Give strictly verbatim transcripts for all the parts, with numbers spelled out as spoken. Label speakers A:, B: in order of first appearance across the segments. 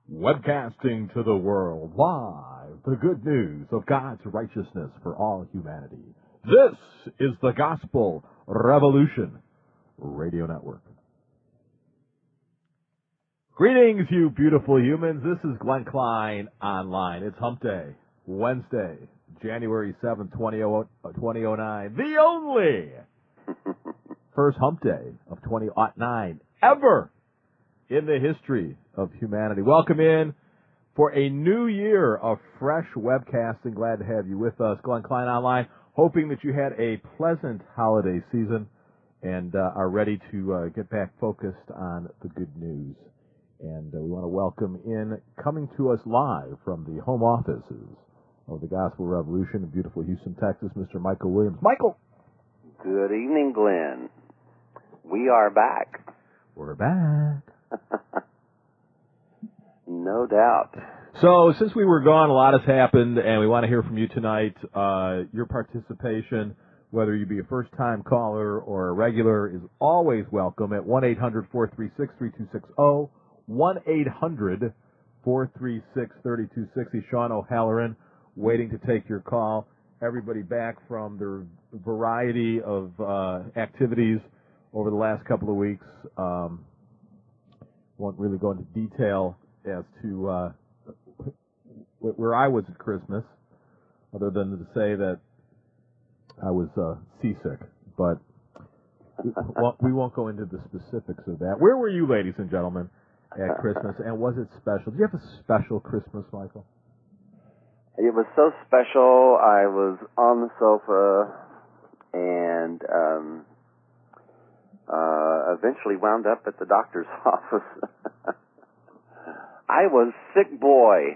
A: Webcasting to the world, live, the good news of God's righteousness for all humanity. This is the Gospel Revolution Radio Network. Greetings, you beautiful humans. This is Glenn Klein Online. It's Hump Day, Wednesday, January seventh, twenty oh nine. The only first Hump Day of twenty oh nine ever in the history of humanity. Welcome in for a new year of fresh webcasting. Glad to have you with us. Glenn Klein Online, hoping that you had a pleasant holiday season and uh, are ready to uh, get back focused on the good news. And uh, we want to welcome in, coming to us live from the home offices of the Gospel Revolution in beautiful Houston, Texas, Mister Michael Williams. Michael!
B: Good evening, Glenn. We are back.
A: We're back.
B: No doubt.
A: So, since we were gone, a lot has happened, and we want to hear from you tonight. Uh, your participation, whether you be a first-time caller or a regular, is always welcome at one eight hundred, four three six, three two six zero, one eight hundred, four three six, three two six zero. Sean O'Halloran waiting to take your call. Everybody back from their variety of uh, activities over the last couple of weeks. Um, won't really go into detail as to uh, where I was at Christmas, other than to say that I was uh, seasick. But we won't, we won't go into the specifics of that. Where were you, ladies and gentlemen, at Christmas, and was it special? Did you have a special Christmas, Michael?
B: It was so special. I was on the sofa and um, uh, eventually wound up at the doctor's office. I was sick boy.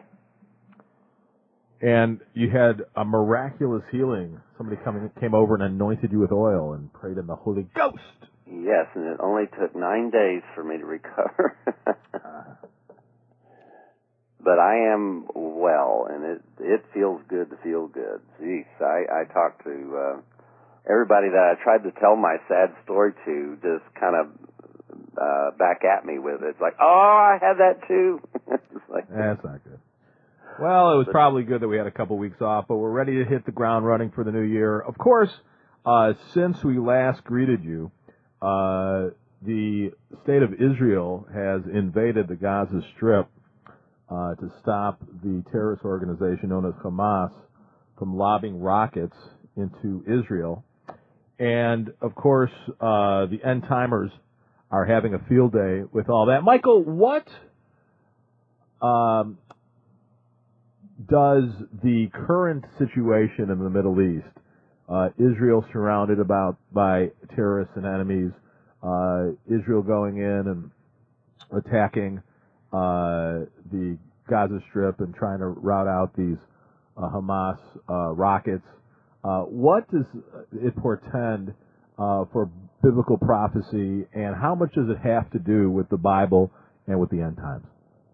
A: And you had a miraculous healing. Somebody coming came over and anointed you with oil and prayed in the Holy Ghost.
B: Yes, and it only took nine days for me to recover. But I am well, and it it feels good to feel good. Jeez, I, I talked to uh, everybody that I tried to tell my sad story to, just kind of uh, back at me with it. It's like, oh, I had that too. It's like,
A: that's not good. Well, it was probably good that we had a couple weeks off, but we're ready to hit the ground running for the new year. Of course, uh, since we last greeted you, uh, the state of Israel has invaded the Gaza Strip uh, to stop the terrorist organization known as Hamas from lobbing rockets into Israel. And, of course, uh, the end-timers are having a field day with all that. Michael, what um, does the current situation in the Middle East, uh, Israel surrounded about by terrorists and enemies, uh, Israel going in and attacking uh, the Gaza Strip and trying to rout out these uh, Hamas uh, rockets, uh, what does it portend uh, for biblical prophecy, and how much does it have to do with the Bible and with the end times?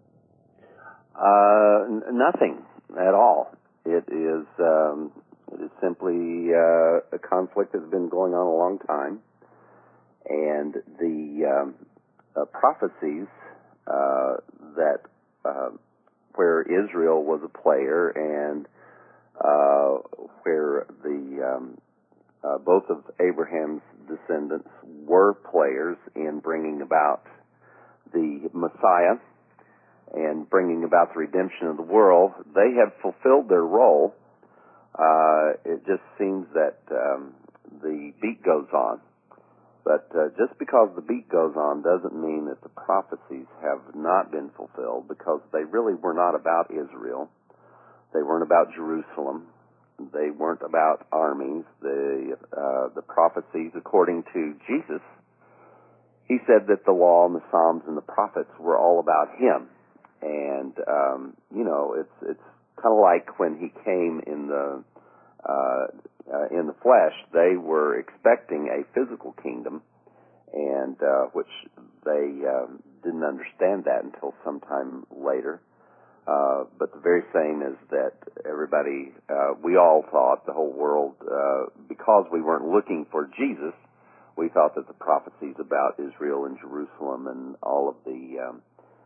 B: Uh, n- nothing at all. It is um, it is simply uh, a conflict that's been going on a long time, and the um, uh, prophecies uh, that uh, where Israel was a player and uh, where the um, uh, both of Abraham's descendants were players in bringing about the Messiah and bringing about the redemption of the world, they have fulfilled their role. Uh, it just seems that um, the beat goes on. But uh, just because the beat goes on doesn't mean that the prophecies have not been fulfilled, because they really were not about Israel. They weren't about Jerusalem. They weren't about armies. The, uh, the prophecies, according to Jesus, he said that the law and the Psalms and the prophets were all about him. And, um, you know, it's it's kind of like when he came in the uh, uh, in the flesh, they were expecting a physical kingdom, and uh, which they um, didn't understand that until sometime later. Uh, but the very same is that everybody, uh, we all thought, the whole world, uh, because we weren't looking for Jesus, we thought that the prophecies about Israel and Jerusalem and all of the um,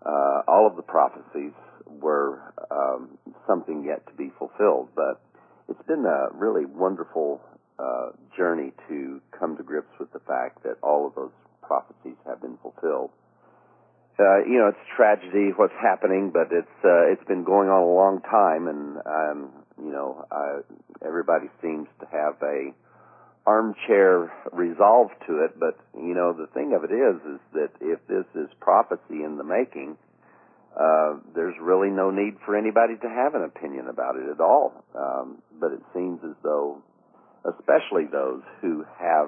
B: uh, all of the prophecies were um, something yet to be fulfilled. But it's been a really wonderful uh, journey to come to grips with the fact that all of those prophecies have been fulfilled. Uh, you know, it's tragedy what's happening, but it's uh, it's been going on a long time, and um, you know, uh, everybody seems to have a armchair resolve to it. But you know, the thing of it is, is that if this is prophecy in the making, uh, there's really no need for anybody to have an opinion about it at all. Um, but it seems as though, especially those who have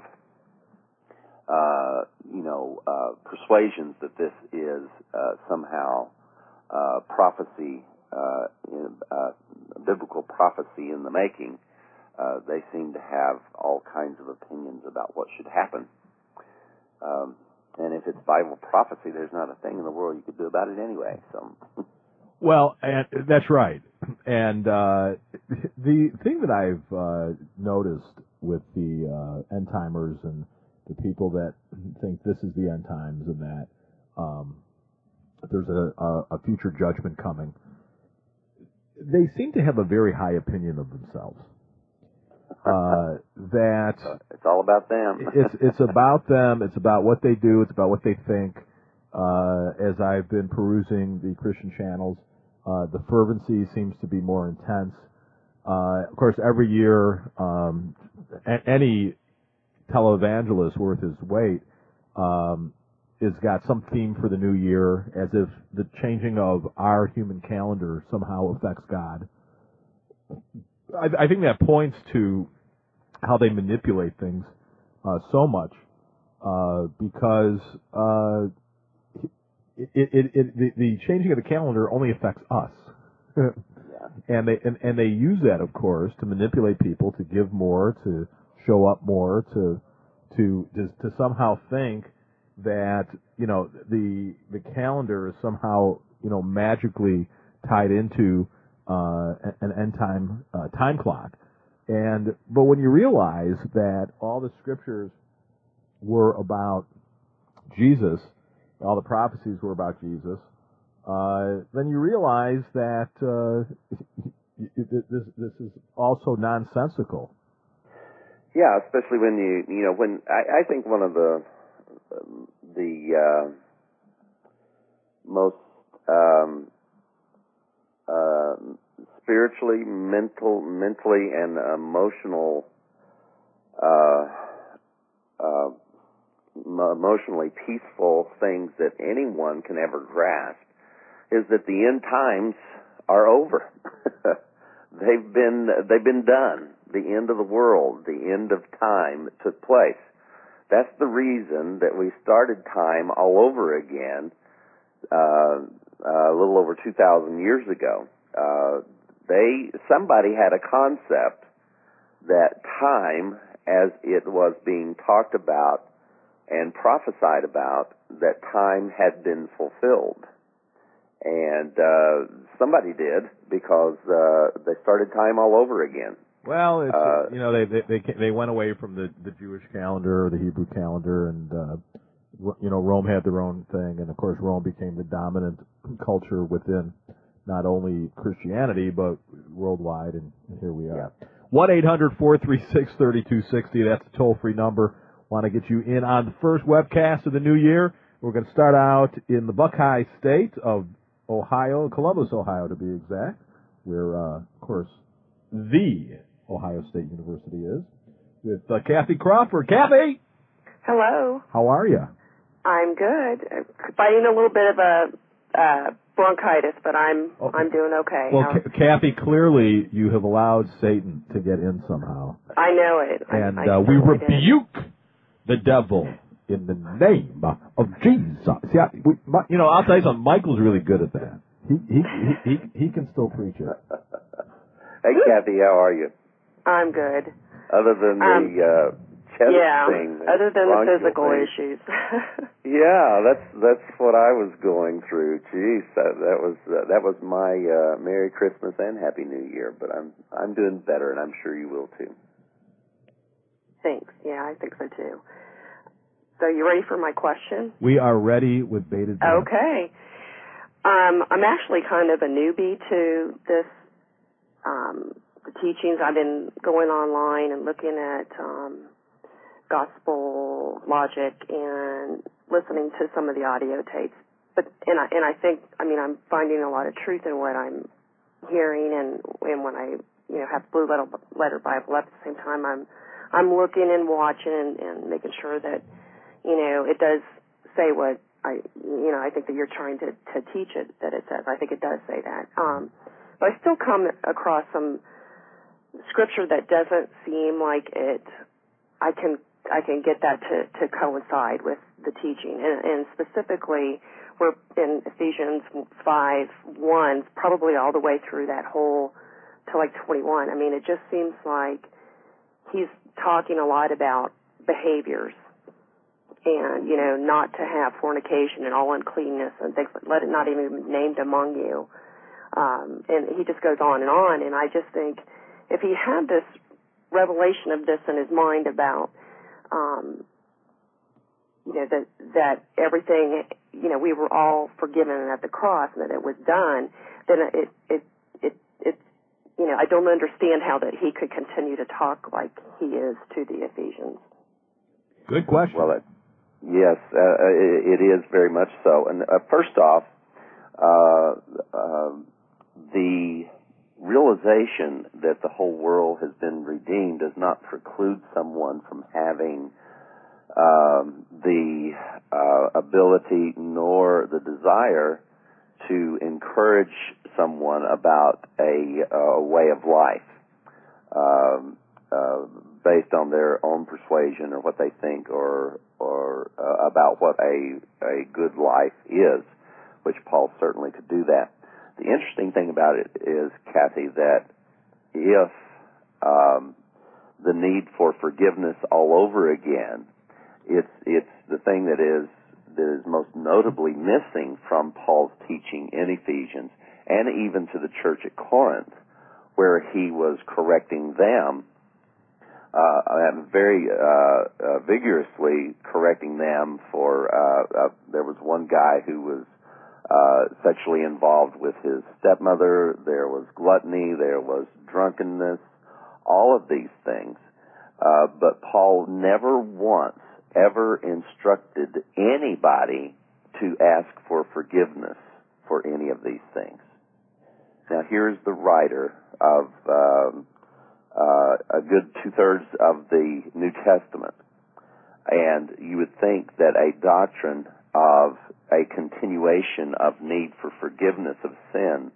B: Uh, you know, uh, persuasions that this is uh, somehow uh, prophecy, uh, in, uh, biblical prophecy in the making, uh, they seem to have all kinds of opinions about what should happen. Um, and if it's Bible prophecy, there's not a thing in the world you could do about it anyway. So,
A: well, and that's right. And uh, the thing that I've uh, noticed with the uh, end timers and the people that think this is the end times and that um, there's a, a, a future judgment coming, they seem to have a very high opinion of themselves. Uh, that
B: it's all about them.
A: it's it's about them. It's about what they do. It's about what they think. Uh, as I've been perusing the Christian channels, uh, the fervency seems to be more intense. Uh, of course, every year, um, a- any televangelist worth his weight um, has got some theme for the new year, as if the changing of our human calendar somehow affects God. I, I think that points to how they manipulate things uh, so much uh, because uh, it, it, it, the, the changing of the calendar only affects us.
B: Yeah.
A: And they and, and they use that, of course, to manipulate people to give more, to show up more, to to to, to somehow think that you know the the calendar is somehow you know magically tied into uh, an end time uh, time clock. And but when you realize that all the scriptures were about Jesus, all the prophecies were about Jesus, uh, then you realize that uh, this this is also nonsensical.
B: Yeah, especially when you you know when I, I think one of the um, the uh, most um, uh, spiritually, mental, mentally, and emotional, uh, uh, emotionally peaceful things that anyone can ever grasp is that the end times are over. they've been they've been done. The end of the world, the end of time that took place. That's the reason that we started time all over again uh, uh, a little over two thousand years ago. Uh, they somebody had a concept that time, as it was being talked about and prophesied about, that time had been fulfilled. And uh, somebody did, because uh, they started time all over again.
A: Well, it's,
B: uh,
A: you know, they they they they went away from the the Jewish calendar or the Hebrew calendar, and uh, you know, Rome had their own thing, and of course, Rome became the dominant culture within not only Christianity but worldwide, and, and here we are. One eight hundred four three six thirty two sixty. That's the toll free number. Want to get you in on the first webcast of the new year. We're going to start out in the Buckeye State of Ohio, Columbus, Ohio, to be exact, where, uh, of course, the Ohio State University is, with uh, Kathy Crawford. Kathy!
C: Hello.
A: How are you?
C: I'm good. Fighting a little bit of a uh, bronchitis, but I'm
A: oh.
C: I'm doing okay.
A: Well, K- Kathy, clearly you have allowed Satan to get in somehow.
C: I know it.
A: And
C: I, I
A: uh, we rebuke
C: did.
A: the devil in the name of Jesus. See, I, we, my, you know, I'll tell you something. Michael's really good at that. He he he he, he can still preach it.
B: Hey, Kathy, how are you?
C: I'm good.
B: Other than the
C: um,
B: uh, chest
C: yeah,
B: thing,
C: other than the physical
B: thing.
C: issues.
B: Yeah, that's that's what I was going through. Jeez, that that was uh, that was my uh, Merry Christmas and Happy New Year. But I'm I'm doing better, and I'm sure you will too.
C: Thanks. Yeah, I think so too. So you ready for my question?
A: We are ready with bated breath.
C: Okay. Um, I'm actually kind of a newbie to this, um, the teachings. I've been going online and looking at um, gospel logic and listening to some of the audio tapes. But and I and I think I mean I'm finding a lot of truth in what I'm hearing, and and when I you know have Blue Letter, Letter Bible at the same time, I'm I'm looking and watching and, and making sure that you know it does say what I you know I think that you're trying to to teach it that it says. I think it does say that. Um, but I still come across some scripture that doesn't seem like it. I can I can get that to to coincide with the teaching, and, and specifically. We're in Ephesians five one, probably all the way through that whole to like twenty-one. I mean, it just seems like he's talking a lot about behaviors and, you know, not to have fornication and all uncleanness and things like let it not even be named among you. Um, and he just goes on and on. And I just think if he had this revelation of this in his mind about, um, you know, that, that everything, you know, we were all forgiven at the cross and that it was done, then it, it, it, it, you know, I don't understand how that he could continue to talk like he is to the Ephesians.
A: Good question.
B: Well, it, yes, uh, it, it is very much so. And uh, first off, uh, uh, the realization that the whole world has been redeemed does not preclude someone from having Um, the uh, ability nor the desire to encourage someone about a, a way of life um, uh, based on their own persuasion or what they think or or uh, about what a a good life is, which Paul certainly could do that. The interesting thing about it is, Kathy, that if um, the need for forgiveness all over again, It's it's the thing that is that is most notably missing from Paul's teaching in Ephesians and even to the church at Corinth, where he was correcting them, uh, and very uh, uh, vigorously correcting them for. Uh, uh, there was one guy who was uh, sexually involved with his stepmother. There was gluttony. There was drunkenness. All of these things, uh, but Paul never once ever instructed anybody to ask for forgiveness for any of these things. Now, here's the writer of um, uh, a good two-thirds of the New Testament, and you would think that a doctrine of a continuation of need for forgiveness of sin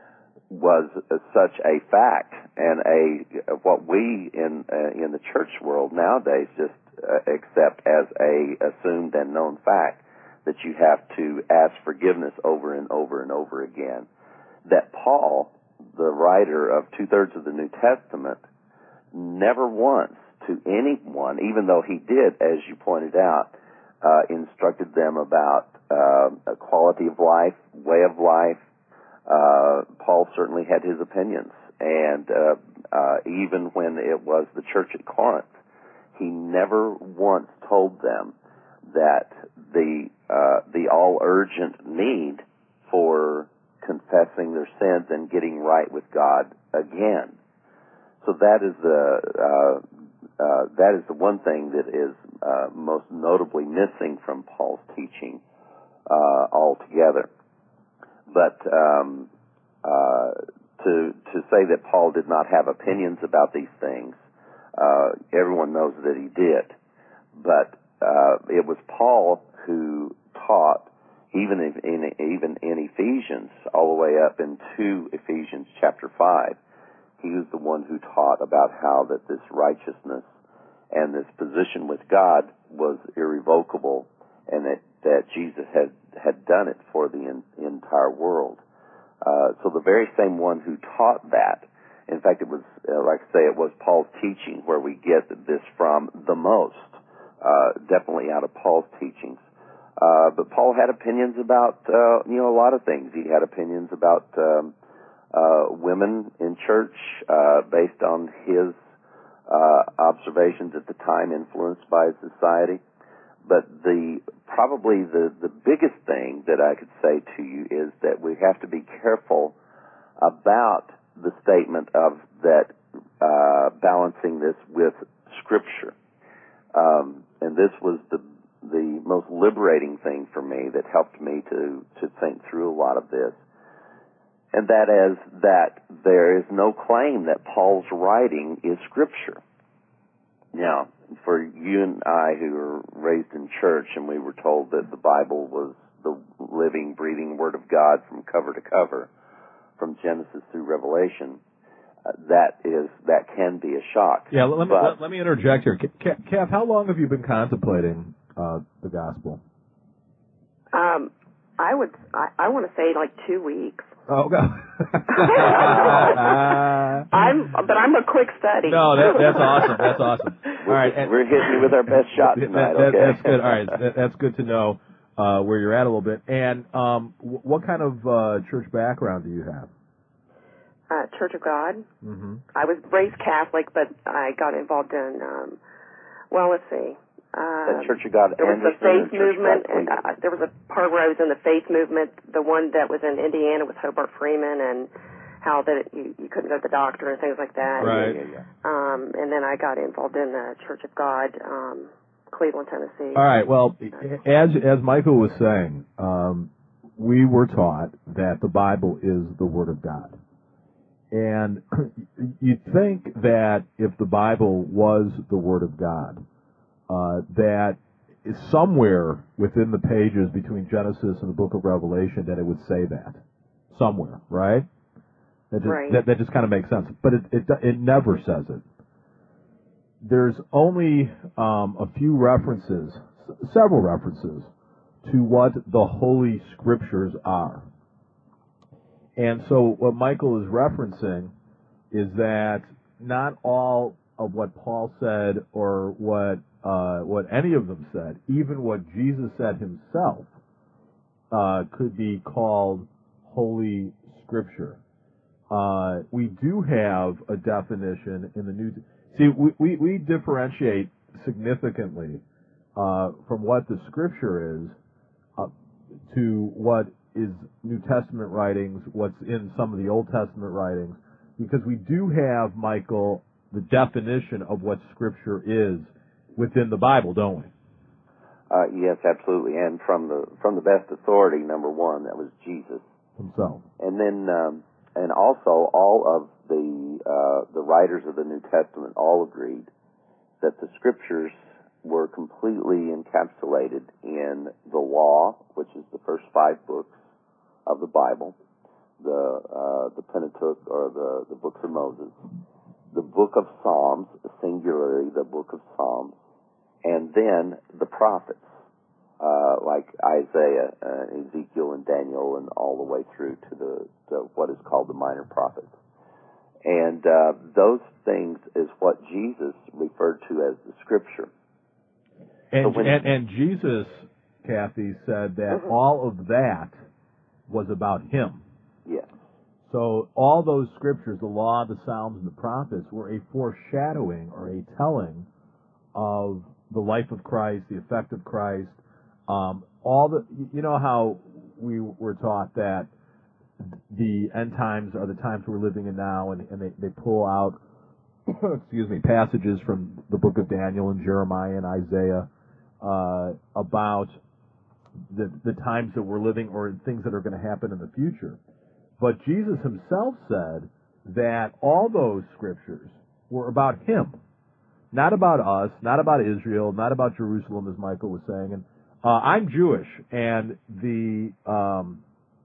B: was uh, such a fact, and a what we in uh, in the church world nowadays just Uh, accept as a assumed and known fact that you have to ask forgiveness over and over and over again. That Paul, the writer of two-thirds of the New Testament, never once to anyone, even though he did, as you pointed out, uh, instructed them about uh, a quality of life, way of life. Uh, Paul certainly had his opinions, and uh, uh, even when it was the church at Corinth, he never once told them that the uh, the all urgent need for confessing their sins and getting right with God again. So that is the uh, uh, that is the one thing that is uh, most notably missing from Paul's teaching uh, altogether. But um, uh, to to say that Paul did not have opinions about these things. Uh, everyone knows that he did, but uh, it was Paul who taught, even in, in even in Ephesians, all the way up into Ephesians chapter five. He was the one who taught about how that this righteousness and this position with God was irrevocable, and that, that Jesus had had done it for the in, entire world. Uh, so the very same one who taught that. In fact, it was, uh, like I say, it was Paul's teaching where we get this from the most, uh, definitely out of Paul's teachings. Uh, but Paul had opinions about, uh, you know, a lot of things. He had opinions about um, uh, women in church uh, based on his uh, observations at the time, influenced by society. but the probably the, the biggest thing that I could say to you is that we have to be careful about the statement of that uh, balancing this with Scripture. Um, and this was the the most liberating thing for me that helped me to, to think through a lot of this. And that is that there is no claim that Paul's writing is Scripture. Now, for you and I who were raised in church and we were told that the Bible was the living, breathing Word of God from cover to cover, from Genesis through Revelation, uh, that is that can be a shock.
A: Yeah, let me,
B: but,
A: let, let me interject here. Kath, how long have you been contemplating uh, the gospel?
C: Um, I would, I, I want to say like two weeks.
A: Oh, God.
C: I'm, but I'm a quick study.
A: No, that, that's awesome. That's awesome. All right, and,
B: we're hitting you with our best shot tonight.
A: That, that,
B: okay,
A: that's good. All right, that, that's good to know uh, where you're at a little bit. And um, w- what kind of uh, church background do you have?
C: Uh, Church of God.
A: Mm-hmm.
C: I was raised Catholic, but I got involved in, um, well, let's see. Um,
B: the Church of God.
C: There was the faith movement, and
B: and
C: uh, there was a part where I was in the faith movement, the one that was in Indiana with Hobart Freeman, and how that you, you couldn't go to the doctor and things like that.
A: Right.
B: Yeah, yeah, yeah.
C: Um, and then I got involved in the Church of God, um, Cleveland, Tennessee.
A: All right. Well, as as Michael was saying, um, we were taught that the Bible is the Word of God. And you'd think that if the Bible was the Word of God, uh, that somewhere within the pages between Genesis and the book of Revelation that it would say that. Somewhere, right? That just,
C: right.
A: that, that just kind of makes sense. But it, it, it never says it. There's only um, a few references, several references, to what the Holy Scriptures are. And so what Michael is referencing is that not all of what Paul said or what uh, what any of them said, even what Jesus said himself, uh, could be called Holy Scripture. Uh, we do have a definition in the New. See, we we, we differentiate significantly uh, from what the Scripture is uh, to what is New Testament writings, what's in some of the Old Testament writings, because we do have, Michael, the definition of what Scripture is within the Bible, don't we?
B: Uh, yes, absolutely. And from the from the best authority, number one, that was Jesus
A: Himself.
B: And then, um, and also, all of the uh, the writers of the New Testament all agreed that the Scriptures were completely encapsulated in the law, which is the first five books of the Bible, the uh, the Pentateuch, or the, the books of Moses, the book of Psalms, singularly the book of Psalms, and then the prophets, uh, like Isaiah, uh, Ezekiel, and Daniel, and all the way through to the to what is called the minor prophets. And uh, those things is what Jesus referred to as the Scripture.
A: And,
B: so when,
A: and, and Jesus, Kathy, said that mm-hmm. all of that was about Him.
B: Yes.
A: So all those scriptures, the law, the Psalms, and the prophets, were a foreshadowing or a telling of the life of Christ, the effect of Christ. Um, all the, you know how we were taught that the end times are the times we're living in now, and, and they, they pull out, excuse me, passages from the book of Daniel and Jeremiah and Isaiah uh, about the the times that we're living or things that are going to happen in the future. But Jesus himself said that all those scriptures were about Him, not about us, not about Israel, not about Jerusalem, as Michael was saying. And uh, I'm Jewish, and the um,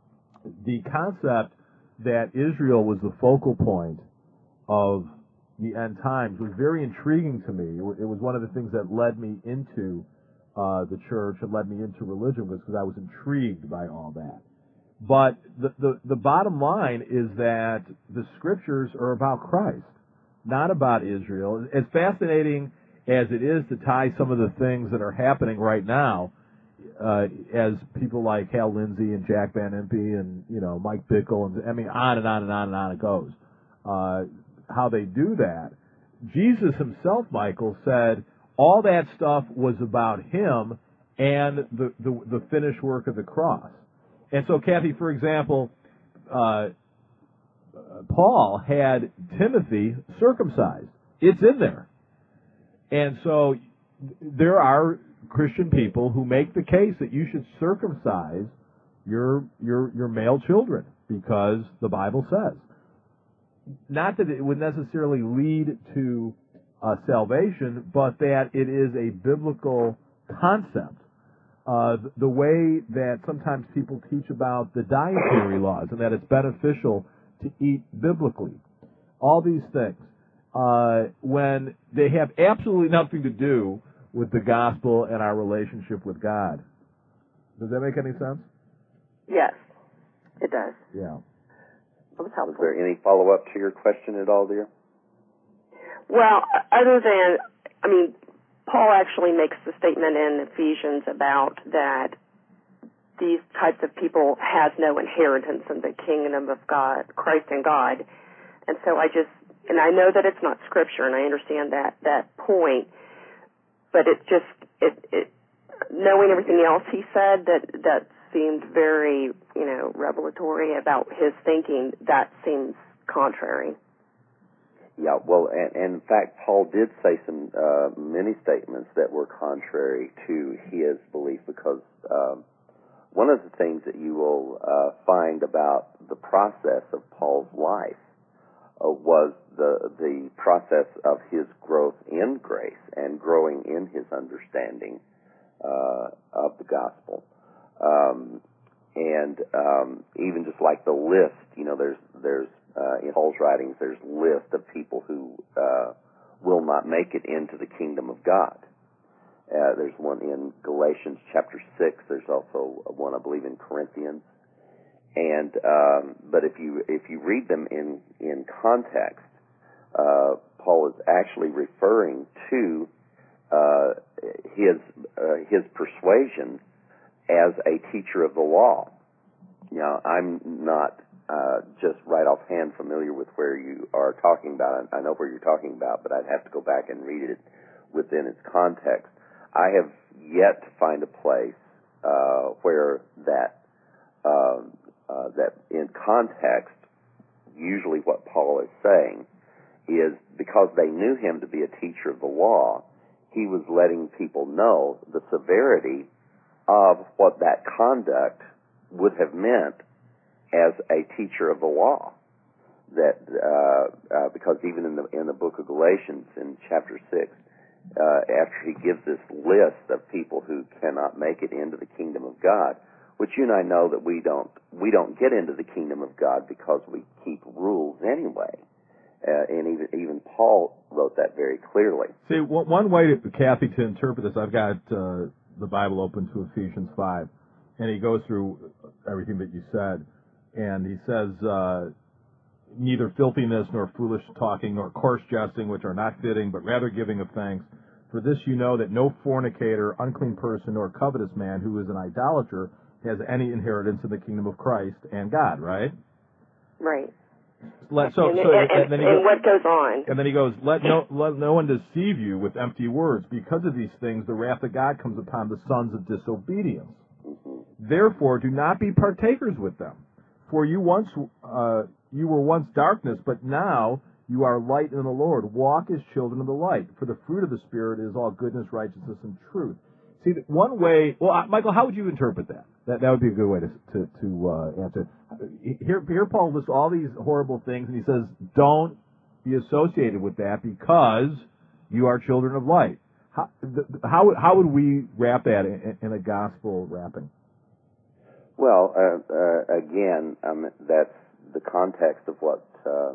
A: the concept that Israel was the focal point of the end times was very intriguing to me. It was one of the things that led me into uh, the church and led me into religion, was because I was intrigued by all that. But the, the, the bottom line is that the scriptures are about Christ, not about Israel. As fascinating as it is to tie some of the things that are happening right now, uh, as people like Hal Lindsey and Jack Van Impe and, you know, Mike Bickle, and I mean, on and on and on and on it goes, uh, how they do that. Jesus himself, Michael, said all that stuff was about Him, and the, the, the finished work of the cross. And so, Kathy, for example, uh, Paul had Timothy circumcised. It's in there. And so there are Christian people who make the case that you should circumcise your your your male children because the Bible says. Not that it would necessarily lead to uh, salvation, but that it is a biblical concept. Uh, the, the way that sometimes people teach about the dietary laws and that it's beneficial to eat biblically. All these things. Uh, when they have absolutely nothing to do with the gospel and our relationship with God. Does that make any sense?
C: Yes, it does.
A: Yeah.
C: That was helpful.
B: Is there any follow-up to your question at all, dear?
C: Well, other than, I mean, Paul actually makes the statement in Ephesians about that these types of people has no inheritance in the kingdom of God, Christ and God. And so I just, and I know that it's not scripture, and I understand that, that point, but it just, it, it, knowing everything else he said, that, that seemed very, you know, revelatory about his thinking, that seems contrary.
B: Yeah, well, and, and in fact, Paul did say some, uh, many statements that were contrary to his belief because, um, one of the things that you will, uh, find about the process of Paul's life uh, was the the process of his growth in grace and growing in his understanding uh, of the gospel. Um, and um, even just like the list, you know, there's there's uh, in Paul's writings, there's list of people who uh, will not make it into the kingdom of God. Uh, there's one in Galatians chapter six. There's also one, I believe, in Corinthians. And um, but if you if you read them in in context, uh, Paul is actually referring to uh, his uh, his persuasion as a teacher of the law. Now, I'm not uh, just right offhand familiar with where you are talking about. I know where you're talking about, but I'd have to go back and read it within its context. I have yet to find a place uh, where that uh, uh, that in context, usually what Paul is saying is because they knew him to be a teacher of the law, he was letting people know the severity of what that conduct would have meant as a teacher of the law. That uh, uh, because even in the in the book of Galatians in chapter six, uh, after he gives this list of people who cannot make it into the kingdom of God, which you and I know that we don't we don't get into the kingdom of God because we keep rules anyway. Uh, and even even Paul wrote that very clearly.
A: See, one way, to, Kathy, to interpret this, I've got uh, the Bible open to Ephesians five, and he goes through everything that you said, and he says, uh, neither filthiness nor foolish talking nor coarse jesting, which are not fitting, but rather giving of thanks. For this you know that no fornicator, unclean person, nor covetous man who is an idolater has any inheritance in the kingdom of Christ and God, right?
C: Right.
A: Let, so,
C: and,
A: so,
C: and,
A: and, then he
C: and
A: goes,
C: what goes on?
A: And then he goes, let no, let no one deceive you with empty words. Because of these things, the wrath of God comes upon the sons of disobedience.
B: Mm-hmm.
A: Therefore, do not be partakers with them. For you once, uh, you were once darkness, but now you are light in the Lord. Walk as children of the light. For the fruit of the Spirit is all goodness, righteousness, and truth. See, one way, well, Michael, how would you interpret that? That that would be a good way to to, to uh, answer. Here, here, Paul lists all these horrible things, and he says, "Don't be associated with that because you are children of light." How how, how would we wrap that in, in a gospel wrapping?
B: Well, uh, uh, again, um, that's the context of what uh,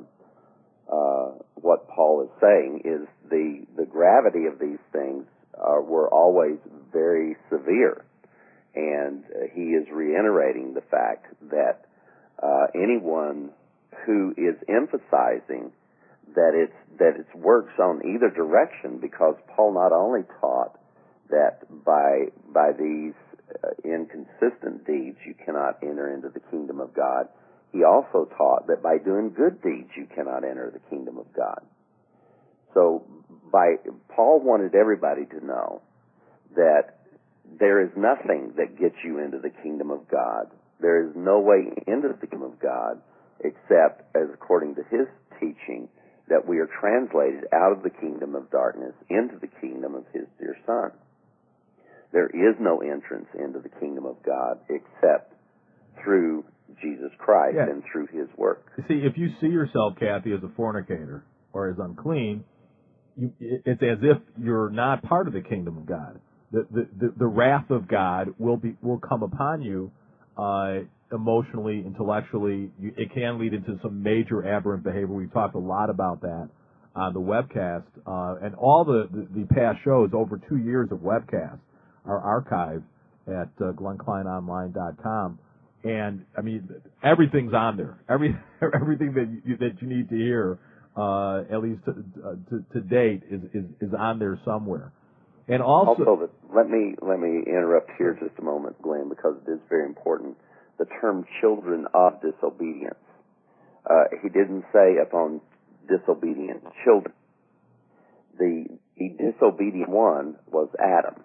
B: uh, what Paul is saying. Is the the gravity of these things uh, were always very severe. And uh, he is reiterating the fact that uh, anyone who is emphasizing that it's that it's works on either direction, because Paul not only taught that by by these uh, inconsistent deeds you cannot enter into the kingdom of God, he also taught that by doing good deeds you cannot enter the kingdom of God. So by Paul wanted everybody to know that there is nothing that gets you into the kingdom of God. There is no way into the kingdom of God except, as according to his teaching, that we are translated out of the kingdom of darkness into the kingdom of his dear Son. There is no entrance into the kingdom of God except through Jesus Christ
A: Yeah.
B: and through his work.
A: You see, if you see yourself, Kathy, as a fornicator or as unclean, you, it's as if you're not part of the kingdom of God. The the, the, the wrath of God will be will come upon you uh, emotionally, intellectually. You, it can lead into some major aberrant behavior. We've talked a lot about that on the webcast, uh, and all the, the, the past shows, over two years of webcasts, are archived at uh, glenn klein online dot com. And I mean, everything's on there. Every everything that you, that you need to hear, uh, at least to, uh, to, to date, is, is is on there somewhere. And also,
B: also that, let me let me interrupt here just a moment, Glenn, because it is very important. The term "children of disobedience." Uh, he didn't say upon disobedient children. The the disobedient one was Adam.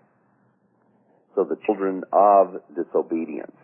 B: So the children of disobedience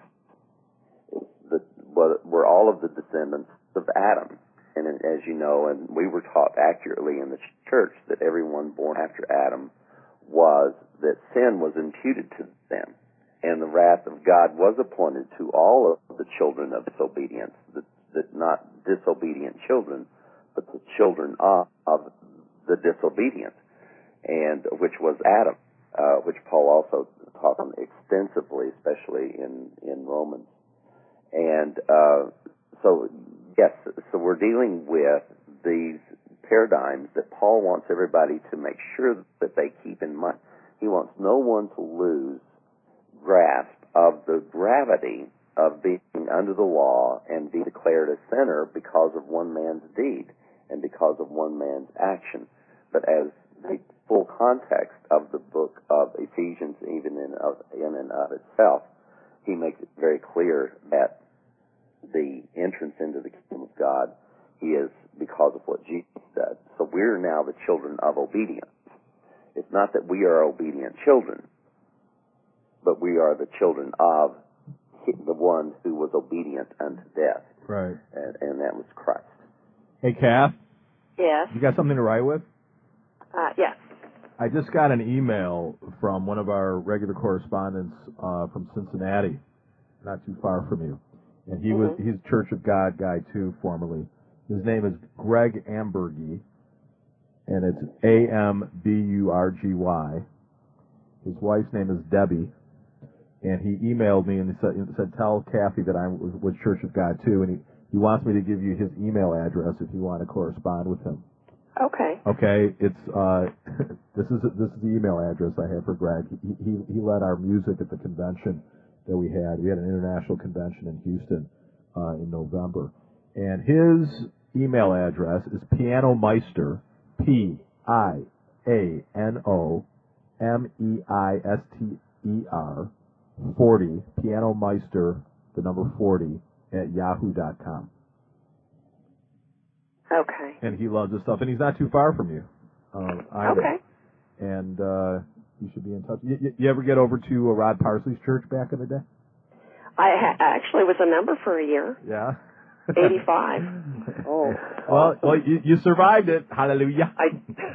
B: the, were all of the descendants of Adam. And as you know, and we were taught accurately in the church, that everyone born after Adam was, that sin was imputed to them. And the wrath of God was appointed to all of the children of disobedience, the, the, not disobedient children, but the children of, of the disobedient, and which was Adam, uh, which Paul also taught on extensively, especially in, in Romans. And uh, so, yes, so we're dealing with these paradigms that Paul wants everybody to make sure that they keep in mind. He wants no one to lose grasp of the gravity of being under the law and being declared a sinner because of one man's deed and because of one man's action. But as the full context of the book of Ephesians, even in, of, in and of itself, he makes it very clear that the entrance into the kingdom of God is because of what Jesus did. So we're now the children of obedience. It's not that we are obedient children, but we are the children of the one who was obedient unto death.
A: right.
B: And, and that was Christ.
A: Hey, Kath,
C: Yes.
A: you got something to write with?
C: Uh, yes.
A: I just got an email from one of our regular correspondents uh, from Cincinnati, not too far from you. And he was
C: Mhm.
A: he's a Church of God guy too, formerly. His name is Greg Ambergy, and it's A M B U R G Y. His wife's name is Debbie, and he emailed me and he said, he said tell Kathy that I was with Church of God too, and he, he wants me to give you his email address if you want to correspond with him.
C: Okay.
A: Okay, it's uh, this is this is the email address I have for Greg. He, he he led our music at the convention that we had. We had an international convention in Houston uh, in November, and his email address is Pianomeister, P I A N O M E I S T E R forty, Pianomeister, the number forty at yahoo dot com.
C: Okay.
A: And he loves this stuff, and he's not too far from you. Uh, either.
C: Okay.
A: And uh, you should be in touch. You, you ever get over to uh, Rod Parsley's church back in the day?
C: I ha- actually was a member for a year.
A: Yeah.
C: eighty-five.
B: Oh,
A: well, well, you, you survived it. Hallelujah.
C: I.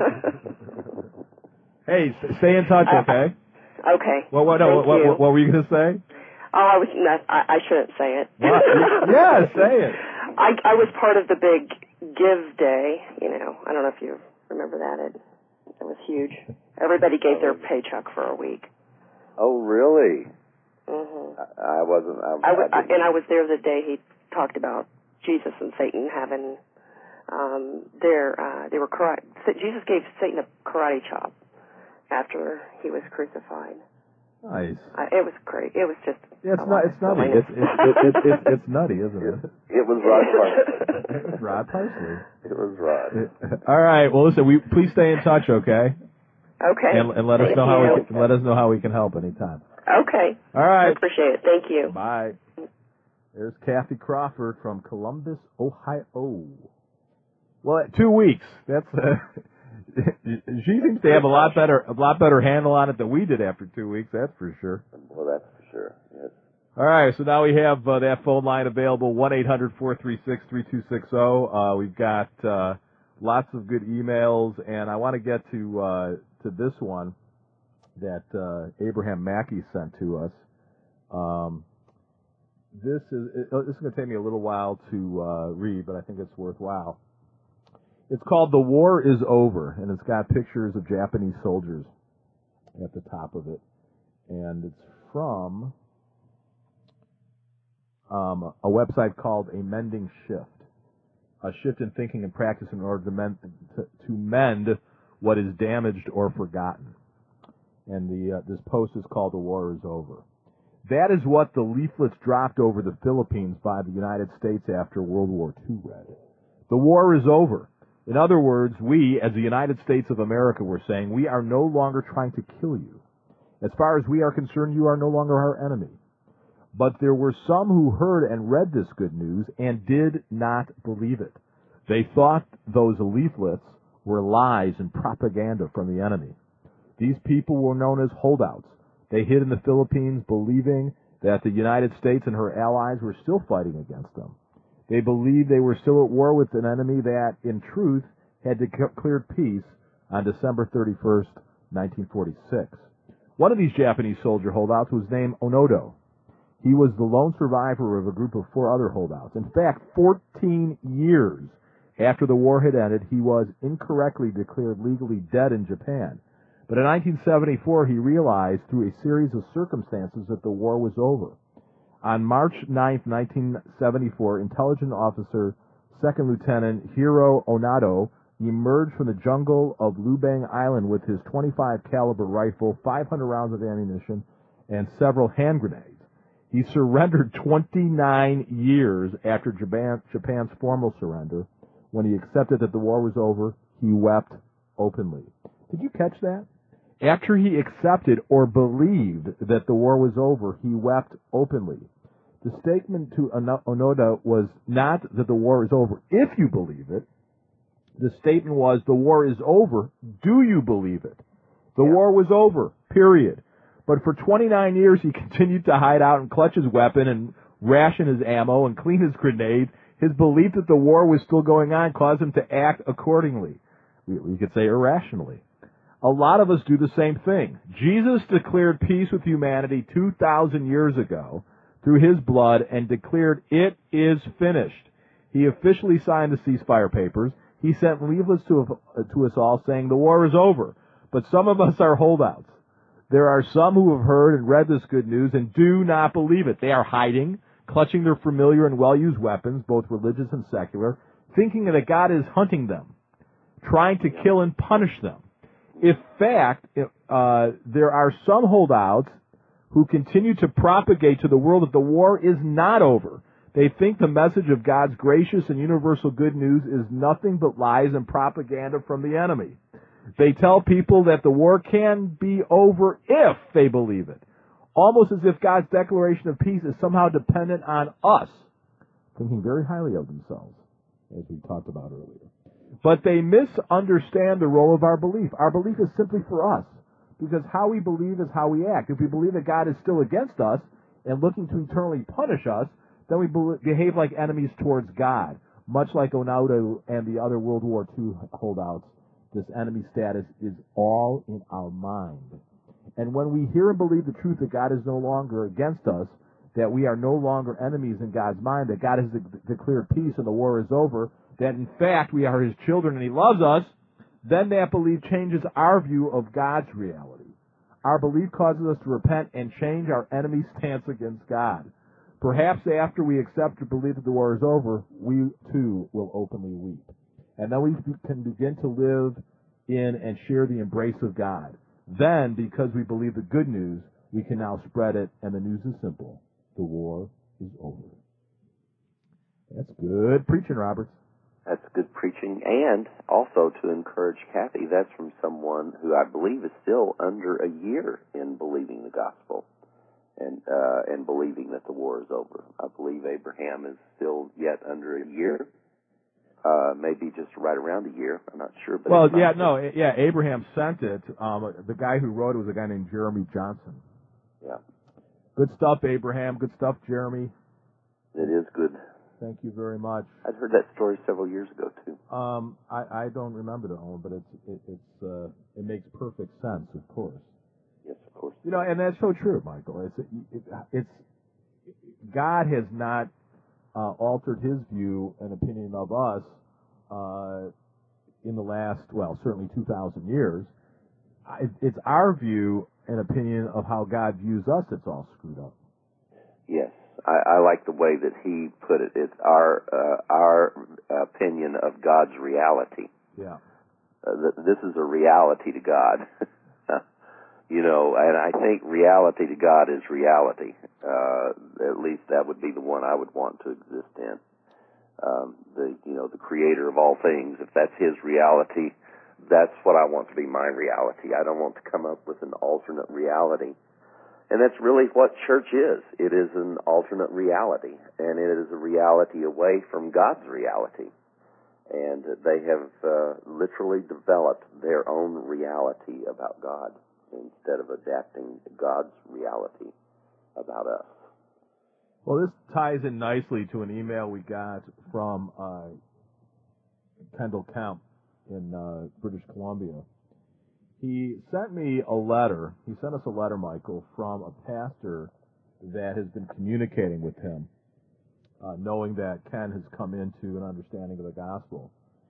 A: Hey, s- stay in touch, okay?
C: Okay.
A: Well, what, no,
C: Thank
A: what, what,
C: you.
A: what, what were you going to say?
C: Oh, I was. Not, I, I shouldn't say it.
A: What? Yeah, say it.
C: I I was part of the big Give Day. You know, I don't know if you remember that. It it was huge. Everybody gave their paycheck for a week.
B: oh really?
C: Mhm.
B: I, I wasn't. I,
C: I was,
B: I
C: I,
B: didn't-
C: and I was there the day he talked about Jesus and Satan having um, their uh, they were karate. Jesus gave Satan a karate chop after he was crucified.
A: Nice.
C: Uh, it was great. It was just.
A: Yeah, it's
C: a
A: not.
C: lot
A: It's
C: of
A: nutty.
C: silliness.
A: It's it's it, it, it, it's nutty, isn't it?
B: It was Rod Parsley.
A: It was Rod Parsley.
B: It was Rod.
A: All right. Well, listen. We please stay in touch, okay?
C: Okay.
A: And, and let us
C: Thank
A: know how
C: you.
A: we can, let us know how we can help anytime.
C: Okay.
A: All
C: I
A: right.
C: appreciate it. Thank you.
A: Bye. There's Kathy Crawford from Columbus, Ohio. Well, two weeks. That's uh, She seems to have a lot better, a lot better handle on it than we did after two weeks. That's for sure.
B: Well, that's for sure. Yes.
A: All right, so now we have uh, that phone line available, one eight hundred four three six three two six zero. Uh, we've got uh, lots of good emails, and I want to get to uh, to this one that uh, Abraham Mackey sent to us. Um, this is it, this is going to take me a little while to uh, read, but I think it's worthwhile. It's called "The War Is Over," and it's got pictures of Japanese soldiers at the top of it, and it's from Um, a website called A Mending Shift, a shift in thinking and practice in order to mend, to, to mend what is damaged or forgotten. And the uh, this post is called "The War Is Over." That is what the leaflets dropped over the Philippines by the United States after World War Two read. The war is over. In other words, we, as the United States of America, were saying, we are no longer trying to kill you. As far as we are concerned, you are no longer our enemy. But there were some who heard and read this good news and did not believe it. They thought those leaflets were lies and propaganda from the enemy. These people were known as holdouts. They hid in the Philippines believing that the United States and her allies were still fighting against them. They believed they were still at war with an enemy that, in truth, had declared peace on December thirty-first, nineteen forty-six. One of these Japanese soldier holdouts was named Onoda. He was the lone survivor of a group of four other holdouts. In fact, fourteen years after the war had ended, he was incorrectly declared legally dead in Japan. But in nineteen seventy-four, he realized through a series of circumstances that the war was over. On March ninth, nineteen seventy-four, intelligence officer Second Lieutenant Hiro Onado emerged from the jungle of Lubang Island with his twenty-five caliber rifle, five hundred rounds of ammunition, and several hand grenades. He surrendered twenty-nine years after Japan, Japan's formal surrender. When he accepted that the war was over, he wept openly. Did you catch that? After he accepted or believed that the war was over, he wept openly. The statement to Onoda was not that the war is over if you believe it. The statement was, the war is over. Do you believe it? The yeah. war was over, period. But for twenty-nine years, he continued to hide out and clutch his weapon and ration his ammo and clean his grenades. His belief that the war was still going on caused him to act accordingly. We, we could say irrationally. A lot of us do the same thing. Jesus declared peace with humanity two thousand years ago through his blood and declared it is finished. He officially signed the ceasefire papers. He sent leaflets to, to us all saying the war is over. But some of us are holdouts. There are some who have heard and read this good news and do not believe it. They are hiding, clutching their familiar and well-used weapons, both religious and secular, thinking that God is hunting them, trying to kill and punish them. In fact, uh, there are some holdouts who continue to propagate to the world that the war is not over. They think the message of God's gracious and universal good news is nothing but lies and propaganda from the enemy. They tell people that the war can be over if they believe it, almost as if God's declaration of peace is somehow dependent on us, thinking very highly of themselves, as we talked about earlier. But they misunderstand the role of our belief. Our belief is simply for us, because how we believe is how we act. If we believe that God is still against us and looking to eternally punish us, then we behave like enemies towards God, much like Onoda and the other World War Two holdouts. This enemy status is all in our mind. And when we hear and believe the truth that God is no longer against us, that we are no longer enemies in God's mind, that God has de- declared peace and the war is over, that in fact we are his children and he loves us, then that belief changes our view of God's reality. Our belief causes us to repent and change our enemy's stance against God. Perhaps after we accept or believe that the war is over, we too will openly weep. And then we can begin to live in and share the embrace of God. Then, because we believe the good news, we can now spread it, and the news is simple. The war is over. That's good preaching, Roberts.
B: That's good preaching, and also to encourage Kathy, that's from someone who I believe is still under a year in believing the gospel and uh, and believing that the war is over. I believe Abraham is still yet under a year. Uh, maybe just right around a year. I'm not sure. But
A: well,
B: it's not
A: yeah,
B: sure.
A: no, yeah, Abraham sent it. Um, the guy who wrote it was a guy named Jeremy Johnson.
B: Yeah.
A: Good stuff, Abraham. Good stuff, Jeremy.
B: It is good.
A: Thank you very much.
B: I'd heard that story several years ago too.
A: Um, I, I don't remember the one, but it's it, it's uh, it makes perfect sense, of course.
B: Yes, of course.
A: You know, and that's so true, Michael. It's it, it's God has not uh, altered His view and opinion of us uh, in the last, well, certainly two thousand years. It, it's our view and opinion of how God views us that's all screwed up.
B: Yes, I, I like the way that he put it. It's our uh, our opinion of God's reality.
A: Yeah.
B: Uh, th- this is a reality to God. You know, and I think reality to God is reality. Uh, at least that would be the one I would want to exist in. Um, the, you know, the creator of all things, if that's his reality, that's what I want to be my reality. I don't want to come up with an alternate reality. And that's really what church is. It is an alternate reality, and it is a reality away from God's reality. And they have uh, literally developed their own reality about God, instead of adapting God's reality about us.
A: Well, this ties in nicely to an email we got from uh, Kendall Kemp in uh, British Columbia. He sent me a letter. He sent us a letter, Michael, from a pastor that has been communicating with him, uh, knowing that Ken has come into an understanding of the gospel.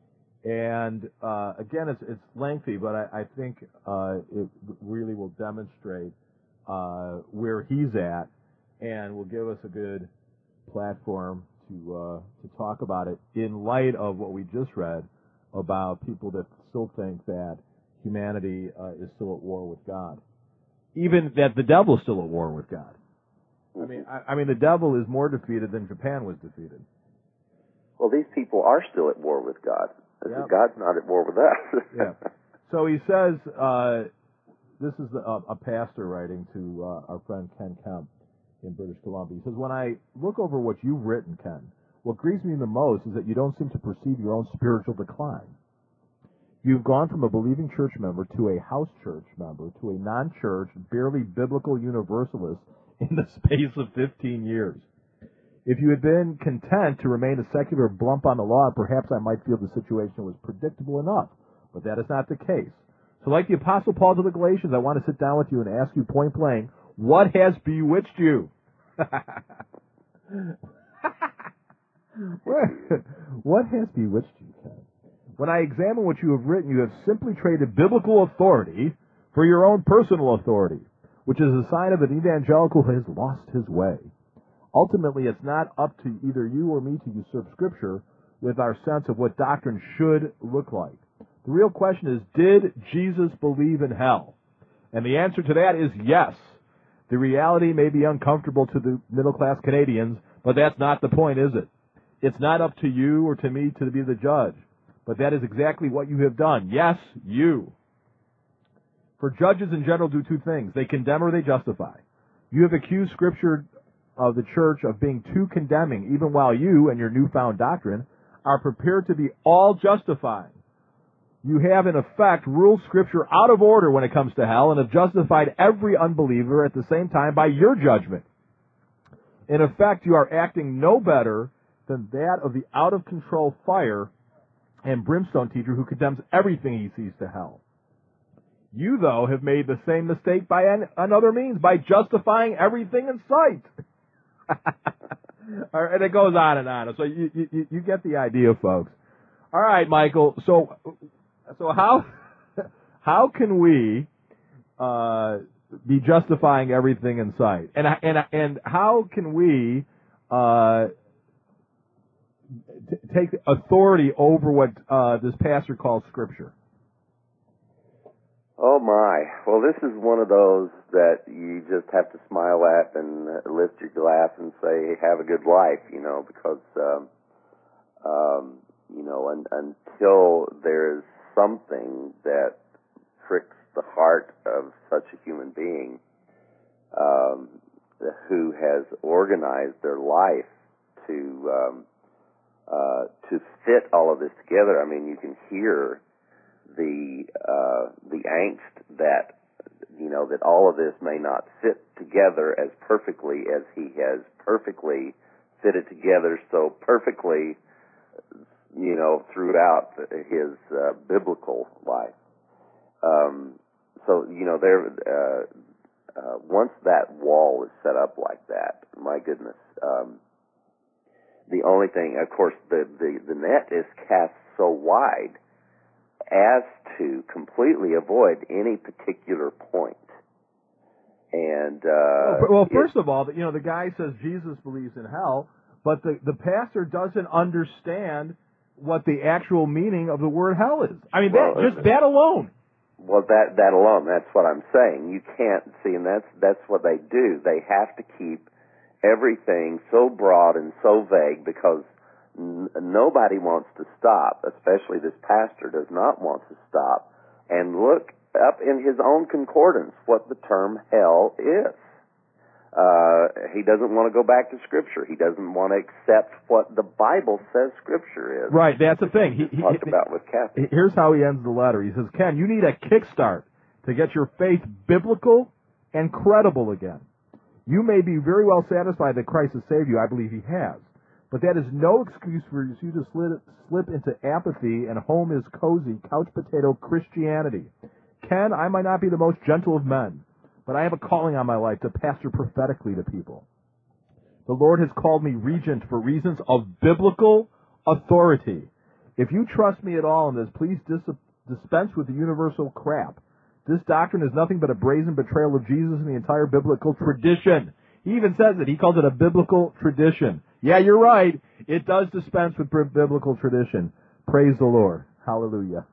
A: And uh, again, it's, it's lengthy, but I, I think uh, it really will demonstrate uh, where he's at, and will give us a good platform to uh, to talk about it in light of what we just read about people that still think that humanity uh, is still at war with God, even that the devil is still at war with God. I mean, I, I mean, the devil is more defeated than Japan was defeated.
B: Well, these people are still at war with God.
A: Yep.
B: God's not at war with us.
A: Yeah. So he says, uh, this is the, uh, a pastor writing to uh, our friend Ken Kemp in British Columbia. He says, when I look over what you've written, Ken, what grieves me the most is that you don't seem to perceive your own spiritual decline. You've gone from a believing church member to a house church member to a non-church, barely biblical universalist in the space of fifteen years. If you had been content to remain a secular blump on the law, perhaps I might feel the situation was predictable enough, but that is not the case. So like the Apostle Paul to the Galatians, I want to sit down with you and ask you point blank, what has bewitched you? What has bewitched you, Ken? When I examine what you have written, you have simply traded biblical authority for your own personal authority, which is a sign of an evangelical who has lost his way. Ultimately, it's not up to either you or me to usurp Scripture with our sense of what doctrine should look like. The real question is, did Jesus believe in hell? And the answer to that is yes. The reality may be uncomfortable to the middle-class Canadians, but that's not the point, is it? It's not up to you or to me to be the judge. But that is exactly what you have done. Yes, you. For judges in general do two things. They condemn or they justify. You have accused Scripture of the church of being too condemning, even while you and your newfound doctrine are prepared to be all justifying. You have, in effect, ruled Scripture out of order when it comes to hell and have justified every unbeliever at the same time by your judgment. In effect, you are acting no better than that of the out-of-control fire and brimstone teacher who condemns everything he sees to hell. You, though, have made the same mistake by an, another means, by justifying everything in sight. All right, and it goes on and on. So you, you, you get the idea, folks. All right, Michael. So, so how how can we uh, be justifying everything in sight, and and and how can we uh, t- take authority over what uh, this pastor calls Scripture?
B: Oh my. Well, this is one of those that you just have to smile at and lift your glass and say, have a good life, you know, because, um, um, you know, un- until there's something that pricks the heart of such a human being um, who has organized their life to um, uh, to to fit all of this together, I mean, you can hear the uh, the angst that, you know, that all of this may not fit together as perfectly as he has perfectly fitted together so perfectly, you know, throughout his uh, biblical life. Um, so, you know, there, uh, uh, once that wall is set up like that, my goodness, um, the only thing, of course, the, the, the net is cast so wide as to completely avoid any particular point. And, uh...
A: Well, well first it, of all, you know, the guy says Jesus believes in hell, but the, the pastor doesn't understand what the actual meaning of the word hell is. I mean, well, that, just that alone.
B: Well, that, that alone, that's what I'm saying. You can't see, and that's, that's what they do. They have to keep everything so broad and so vague because n- nobody wants to stop, especially this pastor does not want to stop and look up in his own concordance what the term hell is. Uh, he doesn't want to go back to Scripture. He doesn't want to accept what the Bible says Scripture is.
A: Right, that's the thing. He, he
B: talked about with Kathy.
A: Here's how he ends the letter. He says, Ken, you need a kickstart to get your faith biblical and credible again. You may be very well satisfied that Christ has saved you. I believe he has. But that is no excuse for you to slip, slip into apathy and home is cozy, couch potato Christianity. Ken, I might not be the most gentle of men, but I have a calling on my life to pastor prophetically to people. The Lord has called me regent for reasons of biblical authority. If you trust me at all in this, please dis- dispense with the universal crap. This doctrine is nothing but a brazen betrayal of Jesus and the entire biblical tradition. He even says it. He calls it a biblical tradition. Yeah, you're right. It does dispense with biblical tradition. Praise the Lord. Hallelujah.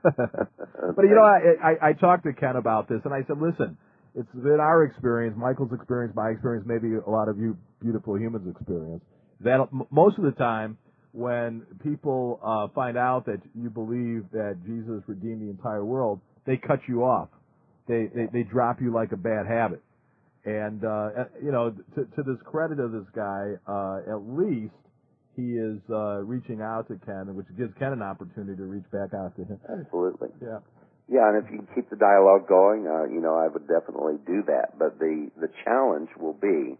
A: But, you know, I, I, I talked to Ken about this, and I said, listen, it's been our experience, Michael's experience, my experience, maybe a lot of you beautiful humans' experience, that m- most of the time when people uh, find out that you believe that Jesus redeemed the entire world, they cut you off. They they, they drop you like a bad habit. And, uh, you know, to, to this credit of this guy, uh, at least he is uh, reaching out to Ken, which gives Ken an opportunity to reach back out to him.
B: Absolutely.
A: Yeah.
B: Yeah, and if you keep the dialogue going, uh, you know, I would definitely do that. But the, the challenge will be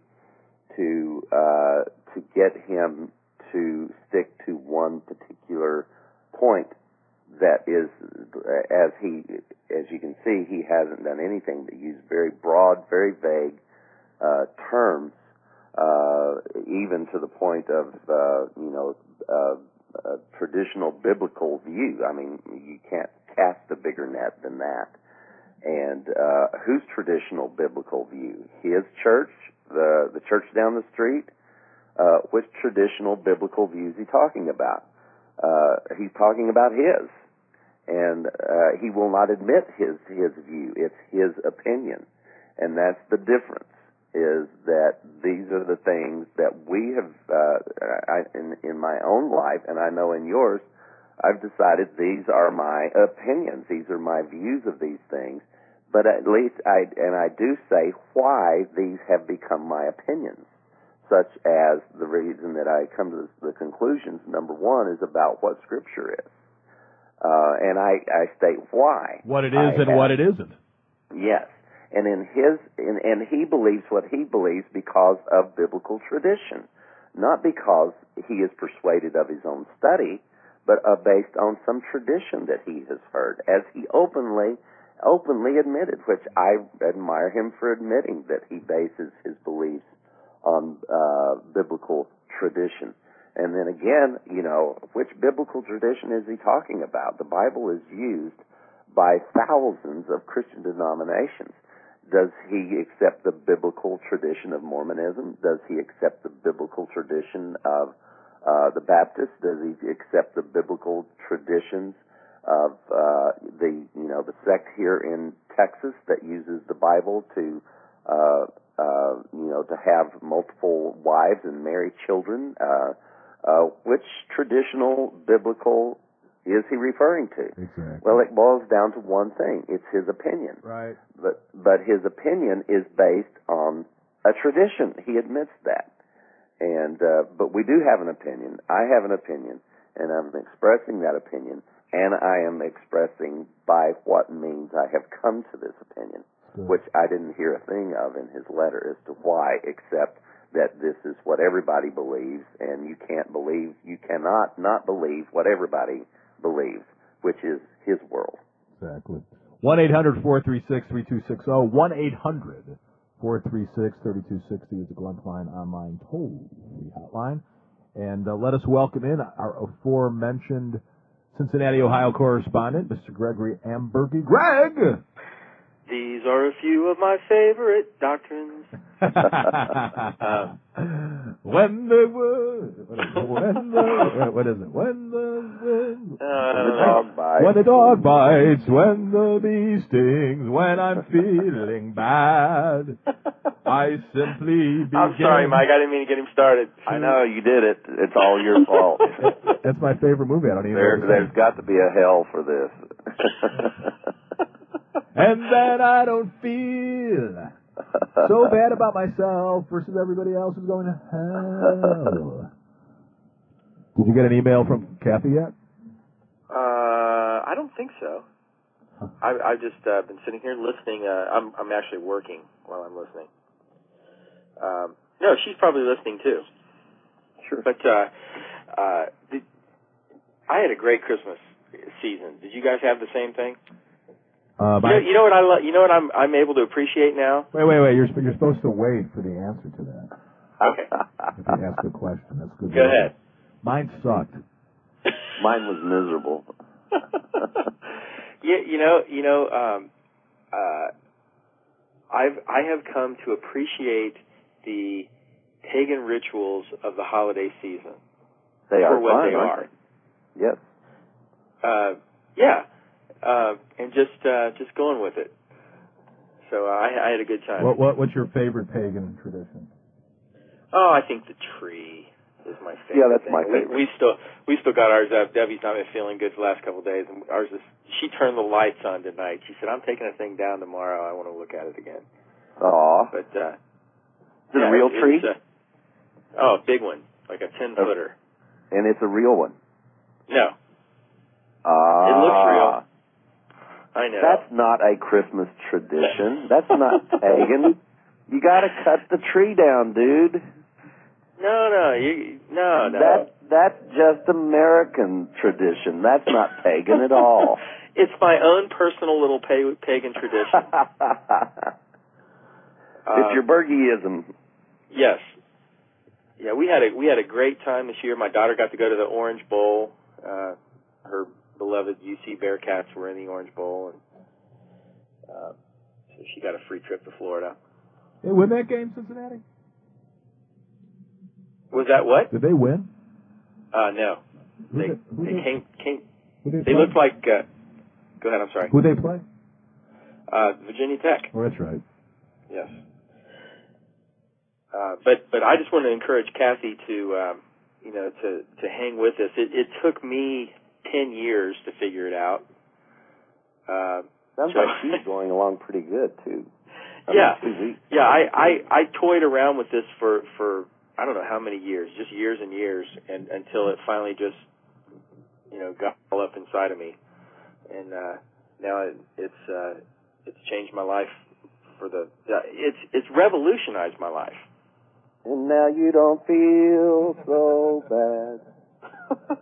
B: to uh, to get him to stick to one particular point that is, as he, as you can see, he hasn't done anything but use very broad, very vague uh, terms, uh, even to the point of, uh, you know, uh, a traditional biblical view. I mean, you can't cast a bigger net than that. And uh, whose traditional biblical view? His church, the the church down the street? Uh, which traditional biblical view is he talking about? Uh, he's talking about his. And uh, he will not admit his his view. It's his opinion. And that's the difference, is that these are the things that we have, uh, I, in, in my own life, and I know in yours, I've decided these are my opinions. These are my views of these things. But at least I, and I do say why these have become my opinions, such as the reason that I come to the conclusions. Number one is about what Scripture is. Uh, and I, I state why.
A: What it is
B: I
A: and
B: have,
A: what it isn't.
B: Yes. And in his, in, and he believes what he believes because of biblical tradition, not because he is persuaded of his own study, but uh, based on some tradition that he has heard, as he openly, openly admitted, which I admire him for admitting that he bases his beliefs on uh, biblical tradition. And then again, you know, which biblical tradition is he talking about? The Bible is used by thousands of Christian denominations. Does he accept the biblical tradition of Mormonism? Does he accept the biblical tradition of uh, the Baptists? Does he accept the biblical traditions of uh, the, you know, the sect here in Texas that uses the Bible to, uh, uh, you know, to have multiple wives and marry children? Uh, uh, which traditional biblical is he referring to?
A: Exactly.
B: Well, it boils down to one thing. It's his opinion.
A: Right.
B: But but his opinion is based on a tradition. He admits that. And uh, but we do have an opinion. I have an opinion. and I'm expressing that opinion, and I am expressing by what means I have come to this opinion,
A: Good.
B: which I didn't hear a thing of in his letter as to why, except that this is what everybody believes, and you can't believe, you cannot not believe what everybody believes, which is his world.
A: Exactly. one eight hundred four three six three two six zero. one eight hundred four three six three two six zero is the Glunkline online toll-free hotline. And uh, let us welcome in our aforementioned Cincinnati, Ohio correspondent, Mister Gregory Ambergy. Greg!
D: These are a few of my favorite doctrines.
A: uh, when the when the what is it? When the when,
D: uh,
B: when the dog bites.
A: When the dog bites. When the bee stings. When I'm feeling bad, I simply begin.
D: I'm sorry, Mike. I didn't mean to get him started.
B: I know you did it. It's all your fault.
A: That's my favorite movie. I don't even.
B: There,
A: know
B: there's got to be a hell for this.
A: And then I don't feel so bad about myself versus everybody else who's going to hell. Did you get an email from Kathy yet?
D: Uh, I don't think so. I, I've just uh, been sitting here listening. Uh, I'm, I'm actually working while I'm listening. Um, no, she's probably listening too.
B: Sure.
D: But uh, uh, did, I had a great Christmas season. Did you guys have the same thing?
A: Uh,
D: you, know, you know what I lo- you know what I'm I'm able to appreciate now.
A: Wait, wait, wait! You're you're supposed to wait for the answer to that.
D: Okay.
A: If you ask the question, that's good.
D: Go ahead.
A: Mine sucked.
B: Mine was miserable.
D: Yeah, you know, you know, um, uh, I've I have come to appreciate the pagan rituals of the holiday season.
B: They are
D: for what
B: fun,
D: they
B: aren't
D: are.
B: They? Yes.
D: Uh, yeah. Uh, and just uh, just going with it. So uh, I, I had a good time.
A: What what what's your favorite pagan tradition?
D: Oh, I think the tree is my favorite.
B: Yeah, that's
D: thing.
B: my
D: We,
B: favorite.
D: we still we still got ours up. Debbie's not been feeling good the last couple of days, and ours is. She turned the lights on tonight. She said, "I'm taking the thing down tomorrow. I want to look at it again."
B: Aw.
D: But uh,
B: is it
D: yeah,
B: a real
D: it,
B: tree?
D: It's a, oh, a big one, like a ten footer.
B: And it's a real one.
D: No.
B: Ah.
D: It looks real. I know.
B: That's not a Christmas tradition. That's not pagan. You got to cut the tree down, dude.
D: No, no, you, no, no.
B: That that's just American tradition. That's not pagan at all.
D: It's my own personal little pa- pagan tradition.
B: It's your Bergeyism.
D: Yes. Yeah, we had a we had a great time this year. My daughter got to go to the Orange Bowl. Uh, her beloved U C Bearcats were in the Orange Bowl, and uh, so she got a free trip to Florida.
A: They win that game, Cincinnati?
D: Was that what?
A: Did they win?
D: Uh, no.
A: Who
D: They
A: they, who
D: they
A: they,
D: came came.
A: who they,
D: They
A: play?
D: looked like. Uh, go ahead. I'm sorry.
A: Who they play?
D: Uh, Virginia Tech.
A: Oh, that's right.
D: Yes. Uh, but but I just want to encourage Kathy to um, you know to to hang with us. It, it took me ten years to figure it out. Uh,
B: Sounds
D: so,
B: like she's going along pretty good too. I
D: yeah,
B: mean, two weeks.
D: yeah. I, I I toyed around with this for for I don't know how many years, just years and years, and until it finally just you know got all up inside of me, and uh, now it, it's uh, it's changed my life for the uh, it's it's revolutionized my life.
B: And now you don't feel so bad.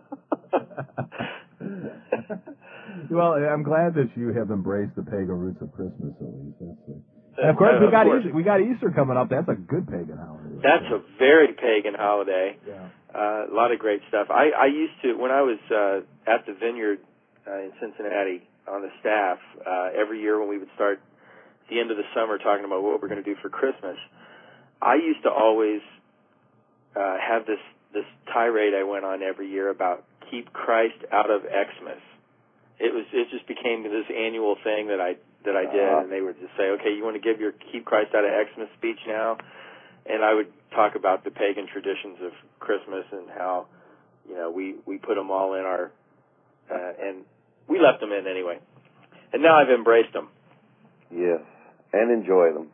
A: Well, I'm glad that you have embraced the pagan roots of Christmas, at least. That's a,
D: Uh,
A: and of course, we
D: of
A: got
D: course.
A: Easter, we got Easter coming up. That's a good pagan holiday.
D: That's a very pagan holiday.
A: Yeah.
D: Uh, a lot of great stuff. I, I used to, when I was uh, at the Vineyard uh, in Cincinnati on the staff, uh, every year when we would start at the end of the summer talking about what we're going to do for Christmas, I used to always uh, have this, this tirade I went on every year about keep Christ out of Xmas. It was it just became this annual thing that I that I did,
B: Uh-huh.
D: and they would just say, okay, you want to give your keep Christ out of Xmas speech now? And I would talk about the pagan traditions of Christmas and how, you know, we, we put them all in our, uh, and we left them in anyway. And now I've embraced them.
B: Yes, and enjoy them.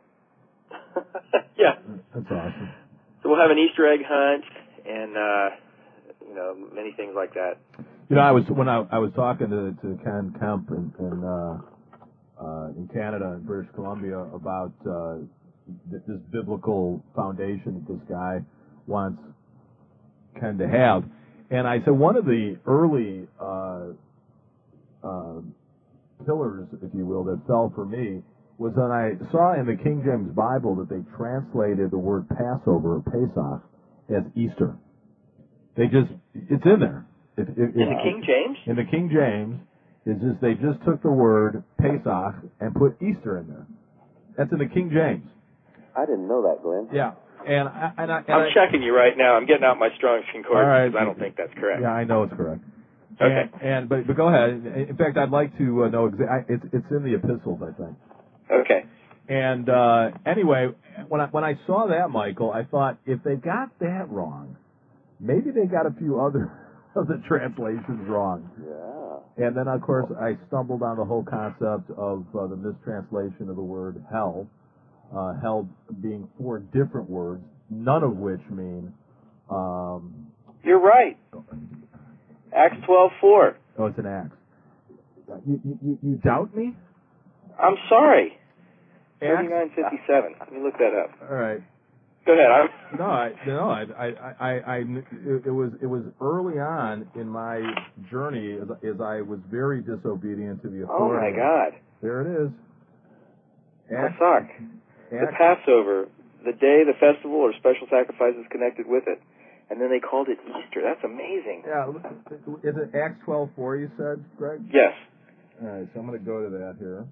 D: Yeah.
A: That's awesome.
D: So we'll have an Easter egg hunt and, uh, you know, many many things like that.
A: You know, I was when I, I was talking to, to Ken Kemp in in, uh, uh, in Canada and British Columbia about uh, th- this biblical foundation that this guy wants Ken to have, and I said one of the early uh, uh, pillars, if you will, that fell for me was when I saw in the King James Bible that they translated the word Passover or Pesach as Easter. They just it's in there. It, it,
D: in the King James?
A: In the King James, it's just they just took the word Pesach and put Easter in there. That's in the King James.
B: I didn't know that, Glenn.
A: Yeah, and I, and I, and
D: I'm
A: I,
D: checking you right now. I'm getting out my Strong's Concordance
A: right.
D: because I don't think that's correct.
A: Yeah, I know it's correct.
D: Okay.
A: And, and but but go ahead. In fact, I'd like to uh, know exa- it's it's in the epistles, I think.
D: Okay.
A: And uh, anyway, when I when I saw that, Michael, I thought if they got that wrong, maybe they got a few other of the translations wrong.
B: Yeah.
A: And then, of course, I stumbled on the whole concept of uh, the mistranslation of the word hell, uh, hell being four different words, none of which mean. Um,
D: You're right. Acts twelve four.
A: Oh, it's an Acts. You, you, you, you doubt me?
D: I'm sorry.
A: Acts?
D: thirty-nine fifty-seven. Let me look that up.
A: All right.
D: Go ahead. I'm...
A: No, I, no, I, I, I, I, it, it was, it was early on in my journey as, as I was very disobedient to the
D: Oh
A: authority.
D: my God.
A: There it is. Acts,
D: Pasach. The Passover, the day, the festival, or special sacrifices connected with it. And then they called it Easter. That's amazing.
A: Yeah, is it Acts twelve four? You said, Greg?
D: Yes.
A: All right, so I'm going to go to that here.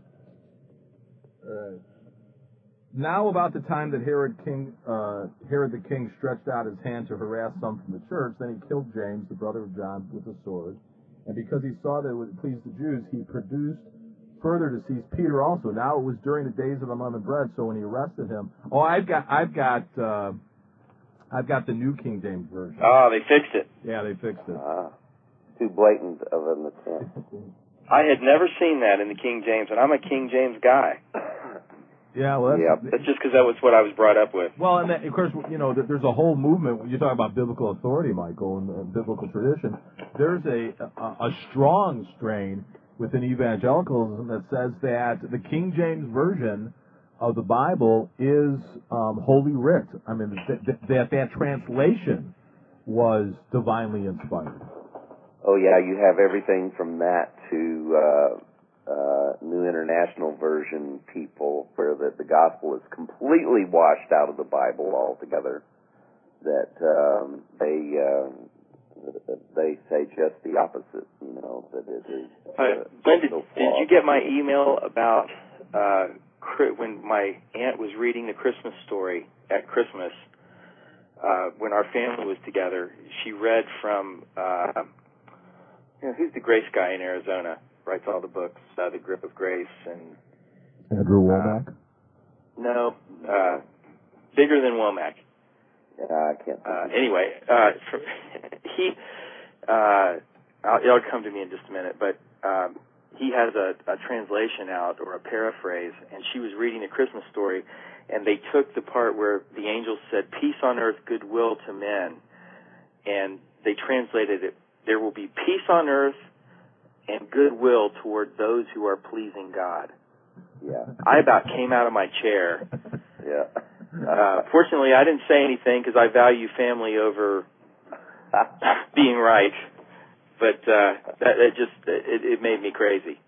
A: All right. Now about the time that Herod king uh, Herod the king stretched out his hand to harass some from the church, then he killed James, the brother of John, with a sword. And because he saw that it would please the Jews, he produced further to seize Peter also. Now it was during the days of unleavened bread, so when he arrested him, oh, I've got, I've got, uh, I've got the New King James version.
D: Oh, they fixed it.
A: Yeah, they fixed it.
B: Ah, too blatant of an attempt.
D: I had never seen that in the King James, and I'm a King James guy.
A: Yeah, well, that's,
B: Yep.
D: That's just because that was what I was brought up with.
A: well, and that, of course, you know, there's a whole movement. When you talk about biblical authority, Michael, and, and biblical tradition, there's a, a a strong strain within evangelicalism that says that the King James version of the Bible is um, Holy Writ. I mean, that that, that that translation was divinely inspired.
B: Oh yeah, you have everything from that to uh, uh, New International Version people, where the, the gospel is completely washed out of the Bible altogether. That um, they uh, they say just the opposite. You know, that it is. Uh,
D: Uh, Glenn, did,
B: no
D: did
B: flaw.
D: you get my email about uh, when my aunt was reading the Christmas story at Christmas? Uh, when our family was together, she read from, uh, you know, who's the Grace guy in Arizona? Writes all the books, uh, The Grip of Grace, and
A: Andrew Womack.
D: Uh, no, uh, bigger than Womack.
B: Yeah, I can't.
D: Uh, anyway, uh, for, he, uh, I'll, it'll come to me in just a minute, but um, he has a, a translation out or a paraphrase, and she was reading the Christmas story, and they took the part where the angel said, "Peace on earth, goodwill to men," and they translated it, "There will be peace on earth and goodwill toward those who are pleasing God."
B: Yeah.
D: I about came out of my chair.
B: Yeah.
D: Uh, fortunately, I didn't say anything because I value family over being right. But uh, that it just it, it made me crazy.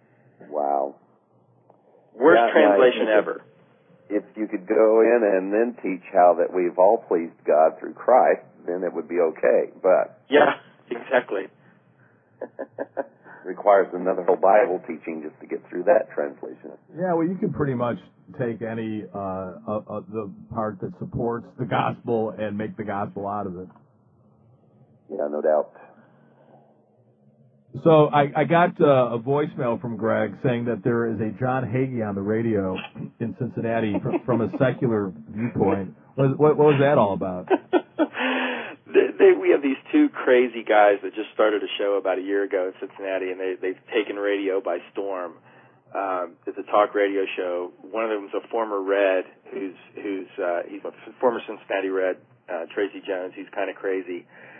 B: Wow.
D: Worst
B: Yeah,
D: translation
B: yeah,
D: ever.
B: If you could go in and then teach how that we've all pleased God through Christ, then it would be okay. But
D: Yeah, exactly.
B: requires another whole Bible teaching just to get through that translation.
A: Yeah, well, you can pretty much take any uh, uh, uh, the part that supports the gospel and make the gospel out of it.
B: Yeah, no doubt.
A: So I, I got uh, a voicemail from Greg saying that there is a John Hagee on the radio in Cincinnati from, from a secular viewpoint. What, what, what was that all about?
D: they, they, we have these two crazy guys that just started a show about a year ago in Cincinnati, and they, they've taken radio by storm. Um, it's a talk radio show. One of them is a former Red, who's who's uh, he's a former Cincinnati Red, uh, Tracy Jones. He's kind of crazy.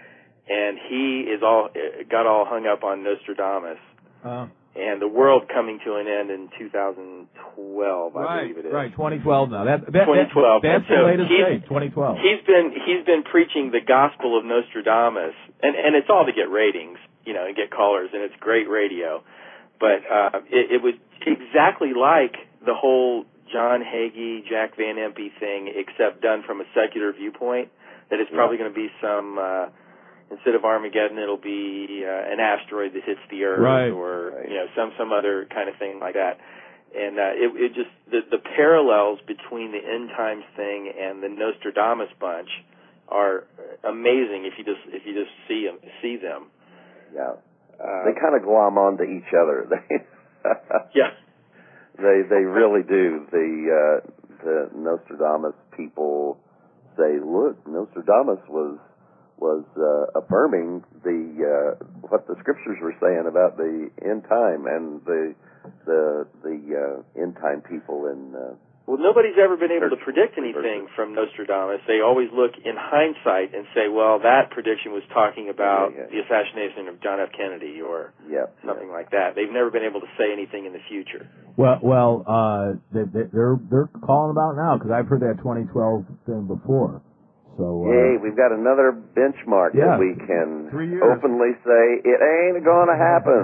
D: and he is all got all hung up on Nostradamus.
A: Uh,
D: And the world coming to an end in two thousand twelve, I
A: right,
D: believe it is.
A: right, twenty twelve now. That, that,
D: twenty twelve.
A: That, that's
D: so
A: the latest
D: he's,
A: date, twenty twelve.
D: He's been he's been preaching the gospel of Nostradamus, and and it's all to get ratings, you know, and get callers, and it's great radio. But uh, it, it was exactly like the whole John Hagee, Jack Van Impe thing, except done from a secular viewpoint. That it's probably going to be some. Uh, Instead of Armageddon, it'll be uh, an asteroid that hits the Earth,
A: right.
D: or you know some some other kind of thing like that. And uh, it, it just the, the parallels between the end times thing and the Nostradamus bunch are amazing if you just if you just see them see them.
B: Yeah,
D: uh,
B: they kind of glom onto each other. They
D: yeah,
B: they they really do. The uh, the Nostradamus people say, look, Nostradamus was. was uh, affirming the uh, what the scriptures were saying about the end time, and the the the uh, end time people in. Uh,
D: well, nobody's ever been able to
B: church
D: predict anything from Nostradamus. They always look in hindsight and say, "Well, that prediction was talking about
B: yeah, yeah.
D: the assassination of John F. Kennedy or
B: yeah,
D: something
B: yeah.
D: like that." They've never been able to say anything in the future.
A: Well, well, uh, they, they, they're they're calling about now because I've heard that twenty twelve thing before. So, uh,
B: Yay, we've got another benchmark
A: yeah,
B: that we can
A: three years.
B: openly say it ain't gonna happen.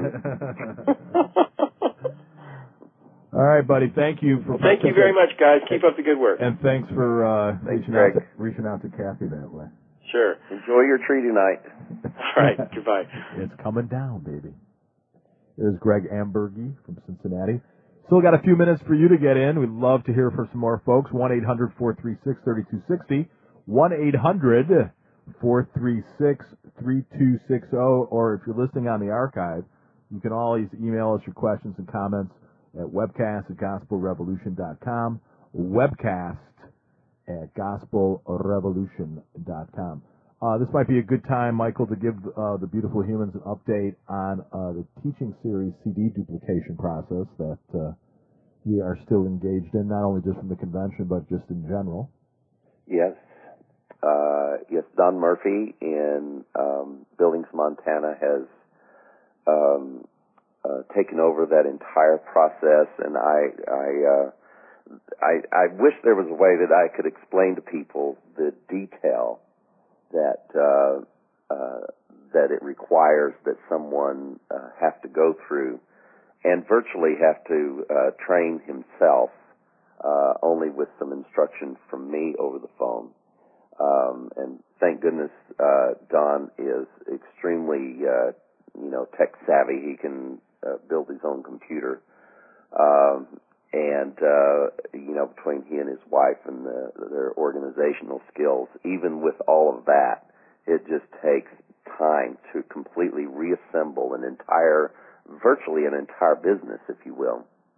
A: All right, buddy. Thank you for.
D: Well, thank you very much, guys. Keep up the good work.
A: And thanks for uh,
B: Thanks,
A: reaching out
B: Greg.
A: to, reaching out to Kathy that way.
D: Sure.
B: Enjoy your tree tonight.
D: All right. Goodbye.
A: It's coming down, baby. There's Greg Ambergy from Cincinnati. Still got a few minutes for you to get in. We'd love to hear from some more folks. one eight hundred four three six three two six zero. one eight hundred four three six three two six zero, or if you're listening on the archive, you can always email us your questions and comments at webcast at gospel revolution dot com, webcast at gospel revolution dot com. Uh, this might be a good time, Michael, to give uh, the beautiful humans an update on uh, the teaching series C D duplication process that uh, we are still engaged in, not only just from the convention, but just in general.
B: Yes. Uh, yes, Don Murphy in um, Billings, Montana, has um, uh, taken over that entire process, and I, I, uh, I, I wish there was a way that I could explain to people the detail that uh, uh, that it requires that someone uh, have to go through, and virtually have to uh, train himself, uh, only with some instruction from me over the phone. Um, and thank goodness, uh, Don is extremely, uh, you know, tech savvy. He can uh, build his own computer. Um, and, uh, you know, between he and his wife and the, their organizational skills, even with all of that, it just takes time to completely reassemble an entire, virtually an entire business, if you will,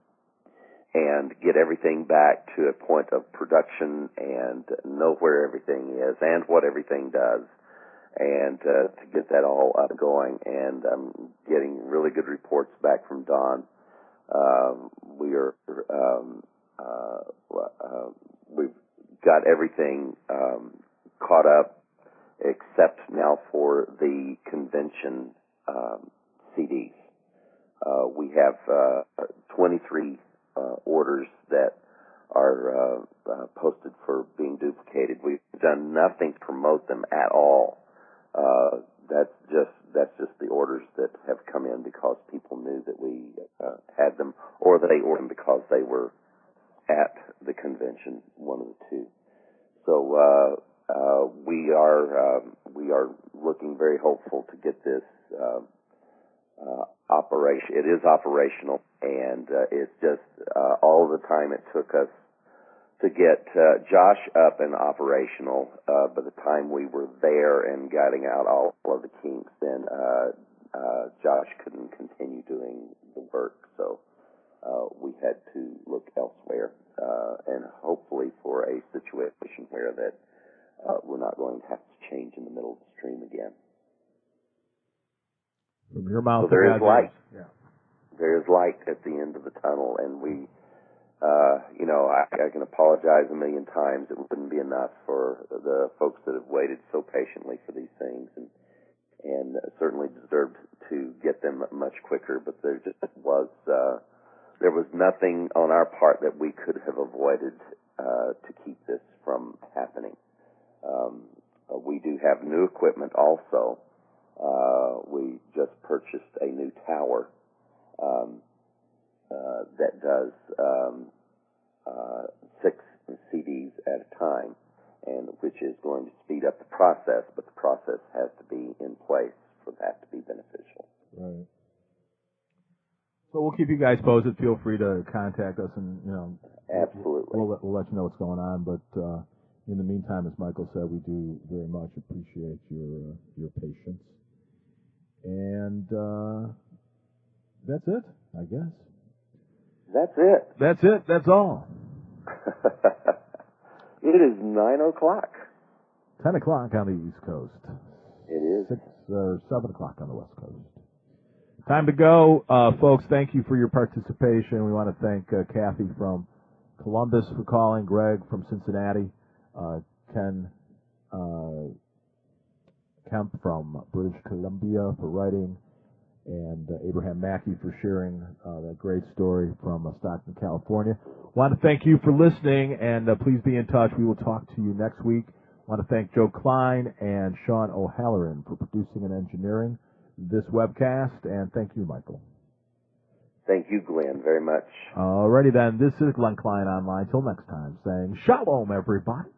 B: and get everything back to a point of production and know where everything is and what everything does, and uh, to get that all up and going. And I'm getting really good reports back from Don. Um, we are um, uh, uh, we've got everything um, caught up, except now for the convention um, C Ds. Uh, we have uh, twenty-three Uh, orders that are uh, uh, posted for being duplicated. We've done nothing to promote them at all. Uh, that's just that's just the orders that have come in because people knew that we uh, had them, or they ordered them because they were at the convention. One of the two. So uh, uh, we are um, we are looking very hopeful to get this. Uh, Uh, operation. It is operational, and uh, it's just uh, all the time it took us to get uh, Josh up and operational. Uh, by the time we were there and getting out all of the kinks, then uh, uh, Josh couldn't continue doing the work, so uh, we had to look elsewhere, uh, and hopefully for a situation where that uh, we're not going to have to change in the middle of the stream again.
A: From your mouth,
B: so there is light.
A: Yeah.
B: There is light at the end of the tunnel, and we, uh, you know, I, I can apologize a million times. It wouldn't be enough for the folks that have waited so patiently for these things. And and certainly deserved to get them much quicker. But there just was uh, there was nothing on our part that we could have avoided uh, to keep this from happening. Um, uh, we do have new equipment also. Uh, we just purchased a new tower um, uh, that does um, uh, six C Ds at a time, and which is going to speed up the process, but the process has to be in place for that to be beneficial.
A: Right. So we'll keep you guys posted. Feel free to contact us, and you know,
B: absolutely,
A: we'll, we'll, we'll let you know what's going on. But uh, in the meantime, as Michael said, we do very much appreciate your uh, your patience. And uh, that's it, I guess.
B: That's it.
A: That's it. That's all.
B: It is nine o'clock.
A: Ten o'clock on the East Coast.
B: It is.
A: Six or seven o'clock on the West Coast. Time to go, uh, folks. Thank you for your participation. We want to thank uh, Kathy from Columbus for calling, Greg from Cincinnati, uh, Ken uh, Kemp from British Columbia for writing, and uh, Abraham Mackey for sharing uh, that great story from uh, Stockton, California. Want to thank you for listening, and uh, please be in touch. We will talk to you next week. Want to thank Joe Klein and Sean O'Halloran for producing and engineering this webcast, and thank you, Michael.
B: Thank you, Glenn, very much.
A: Alrighty then, this is Glenn Klein Online. Till next time, saying shalom, everybody.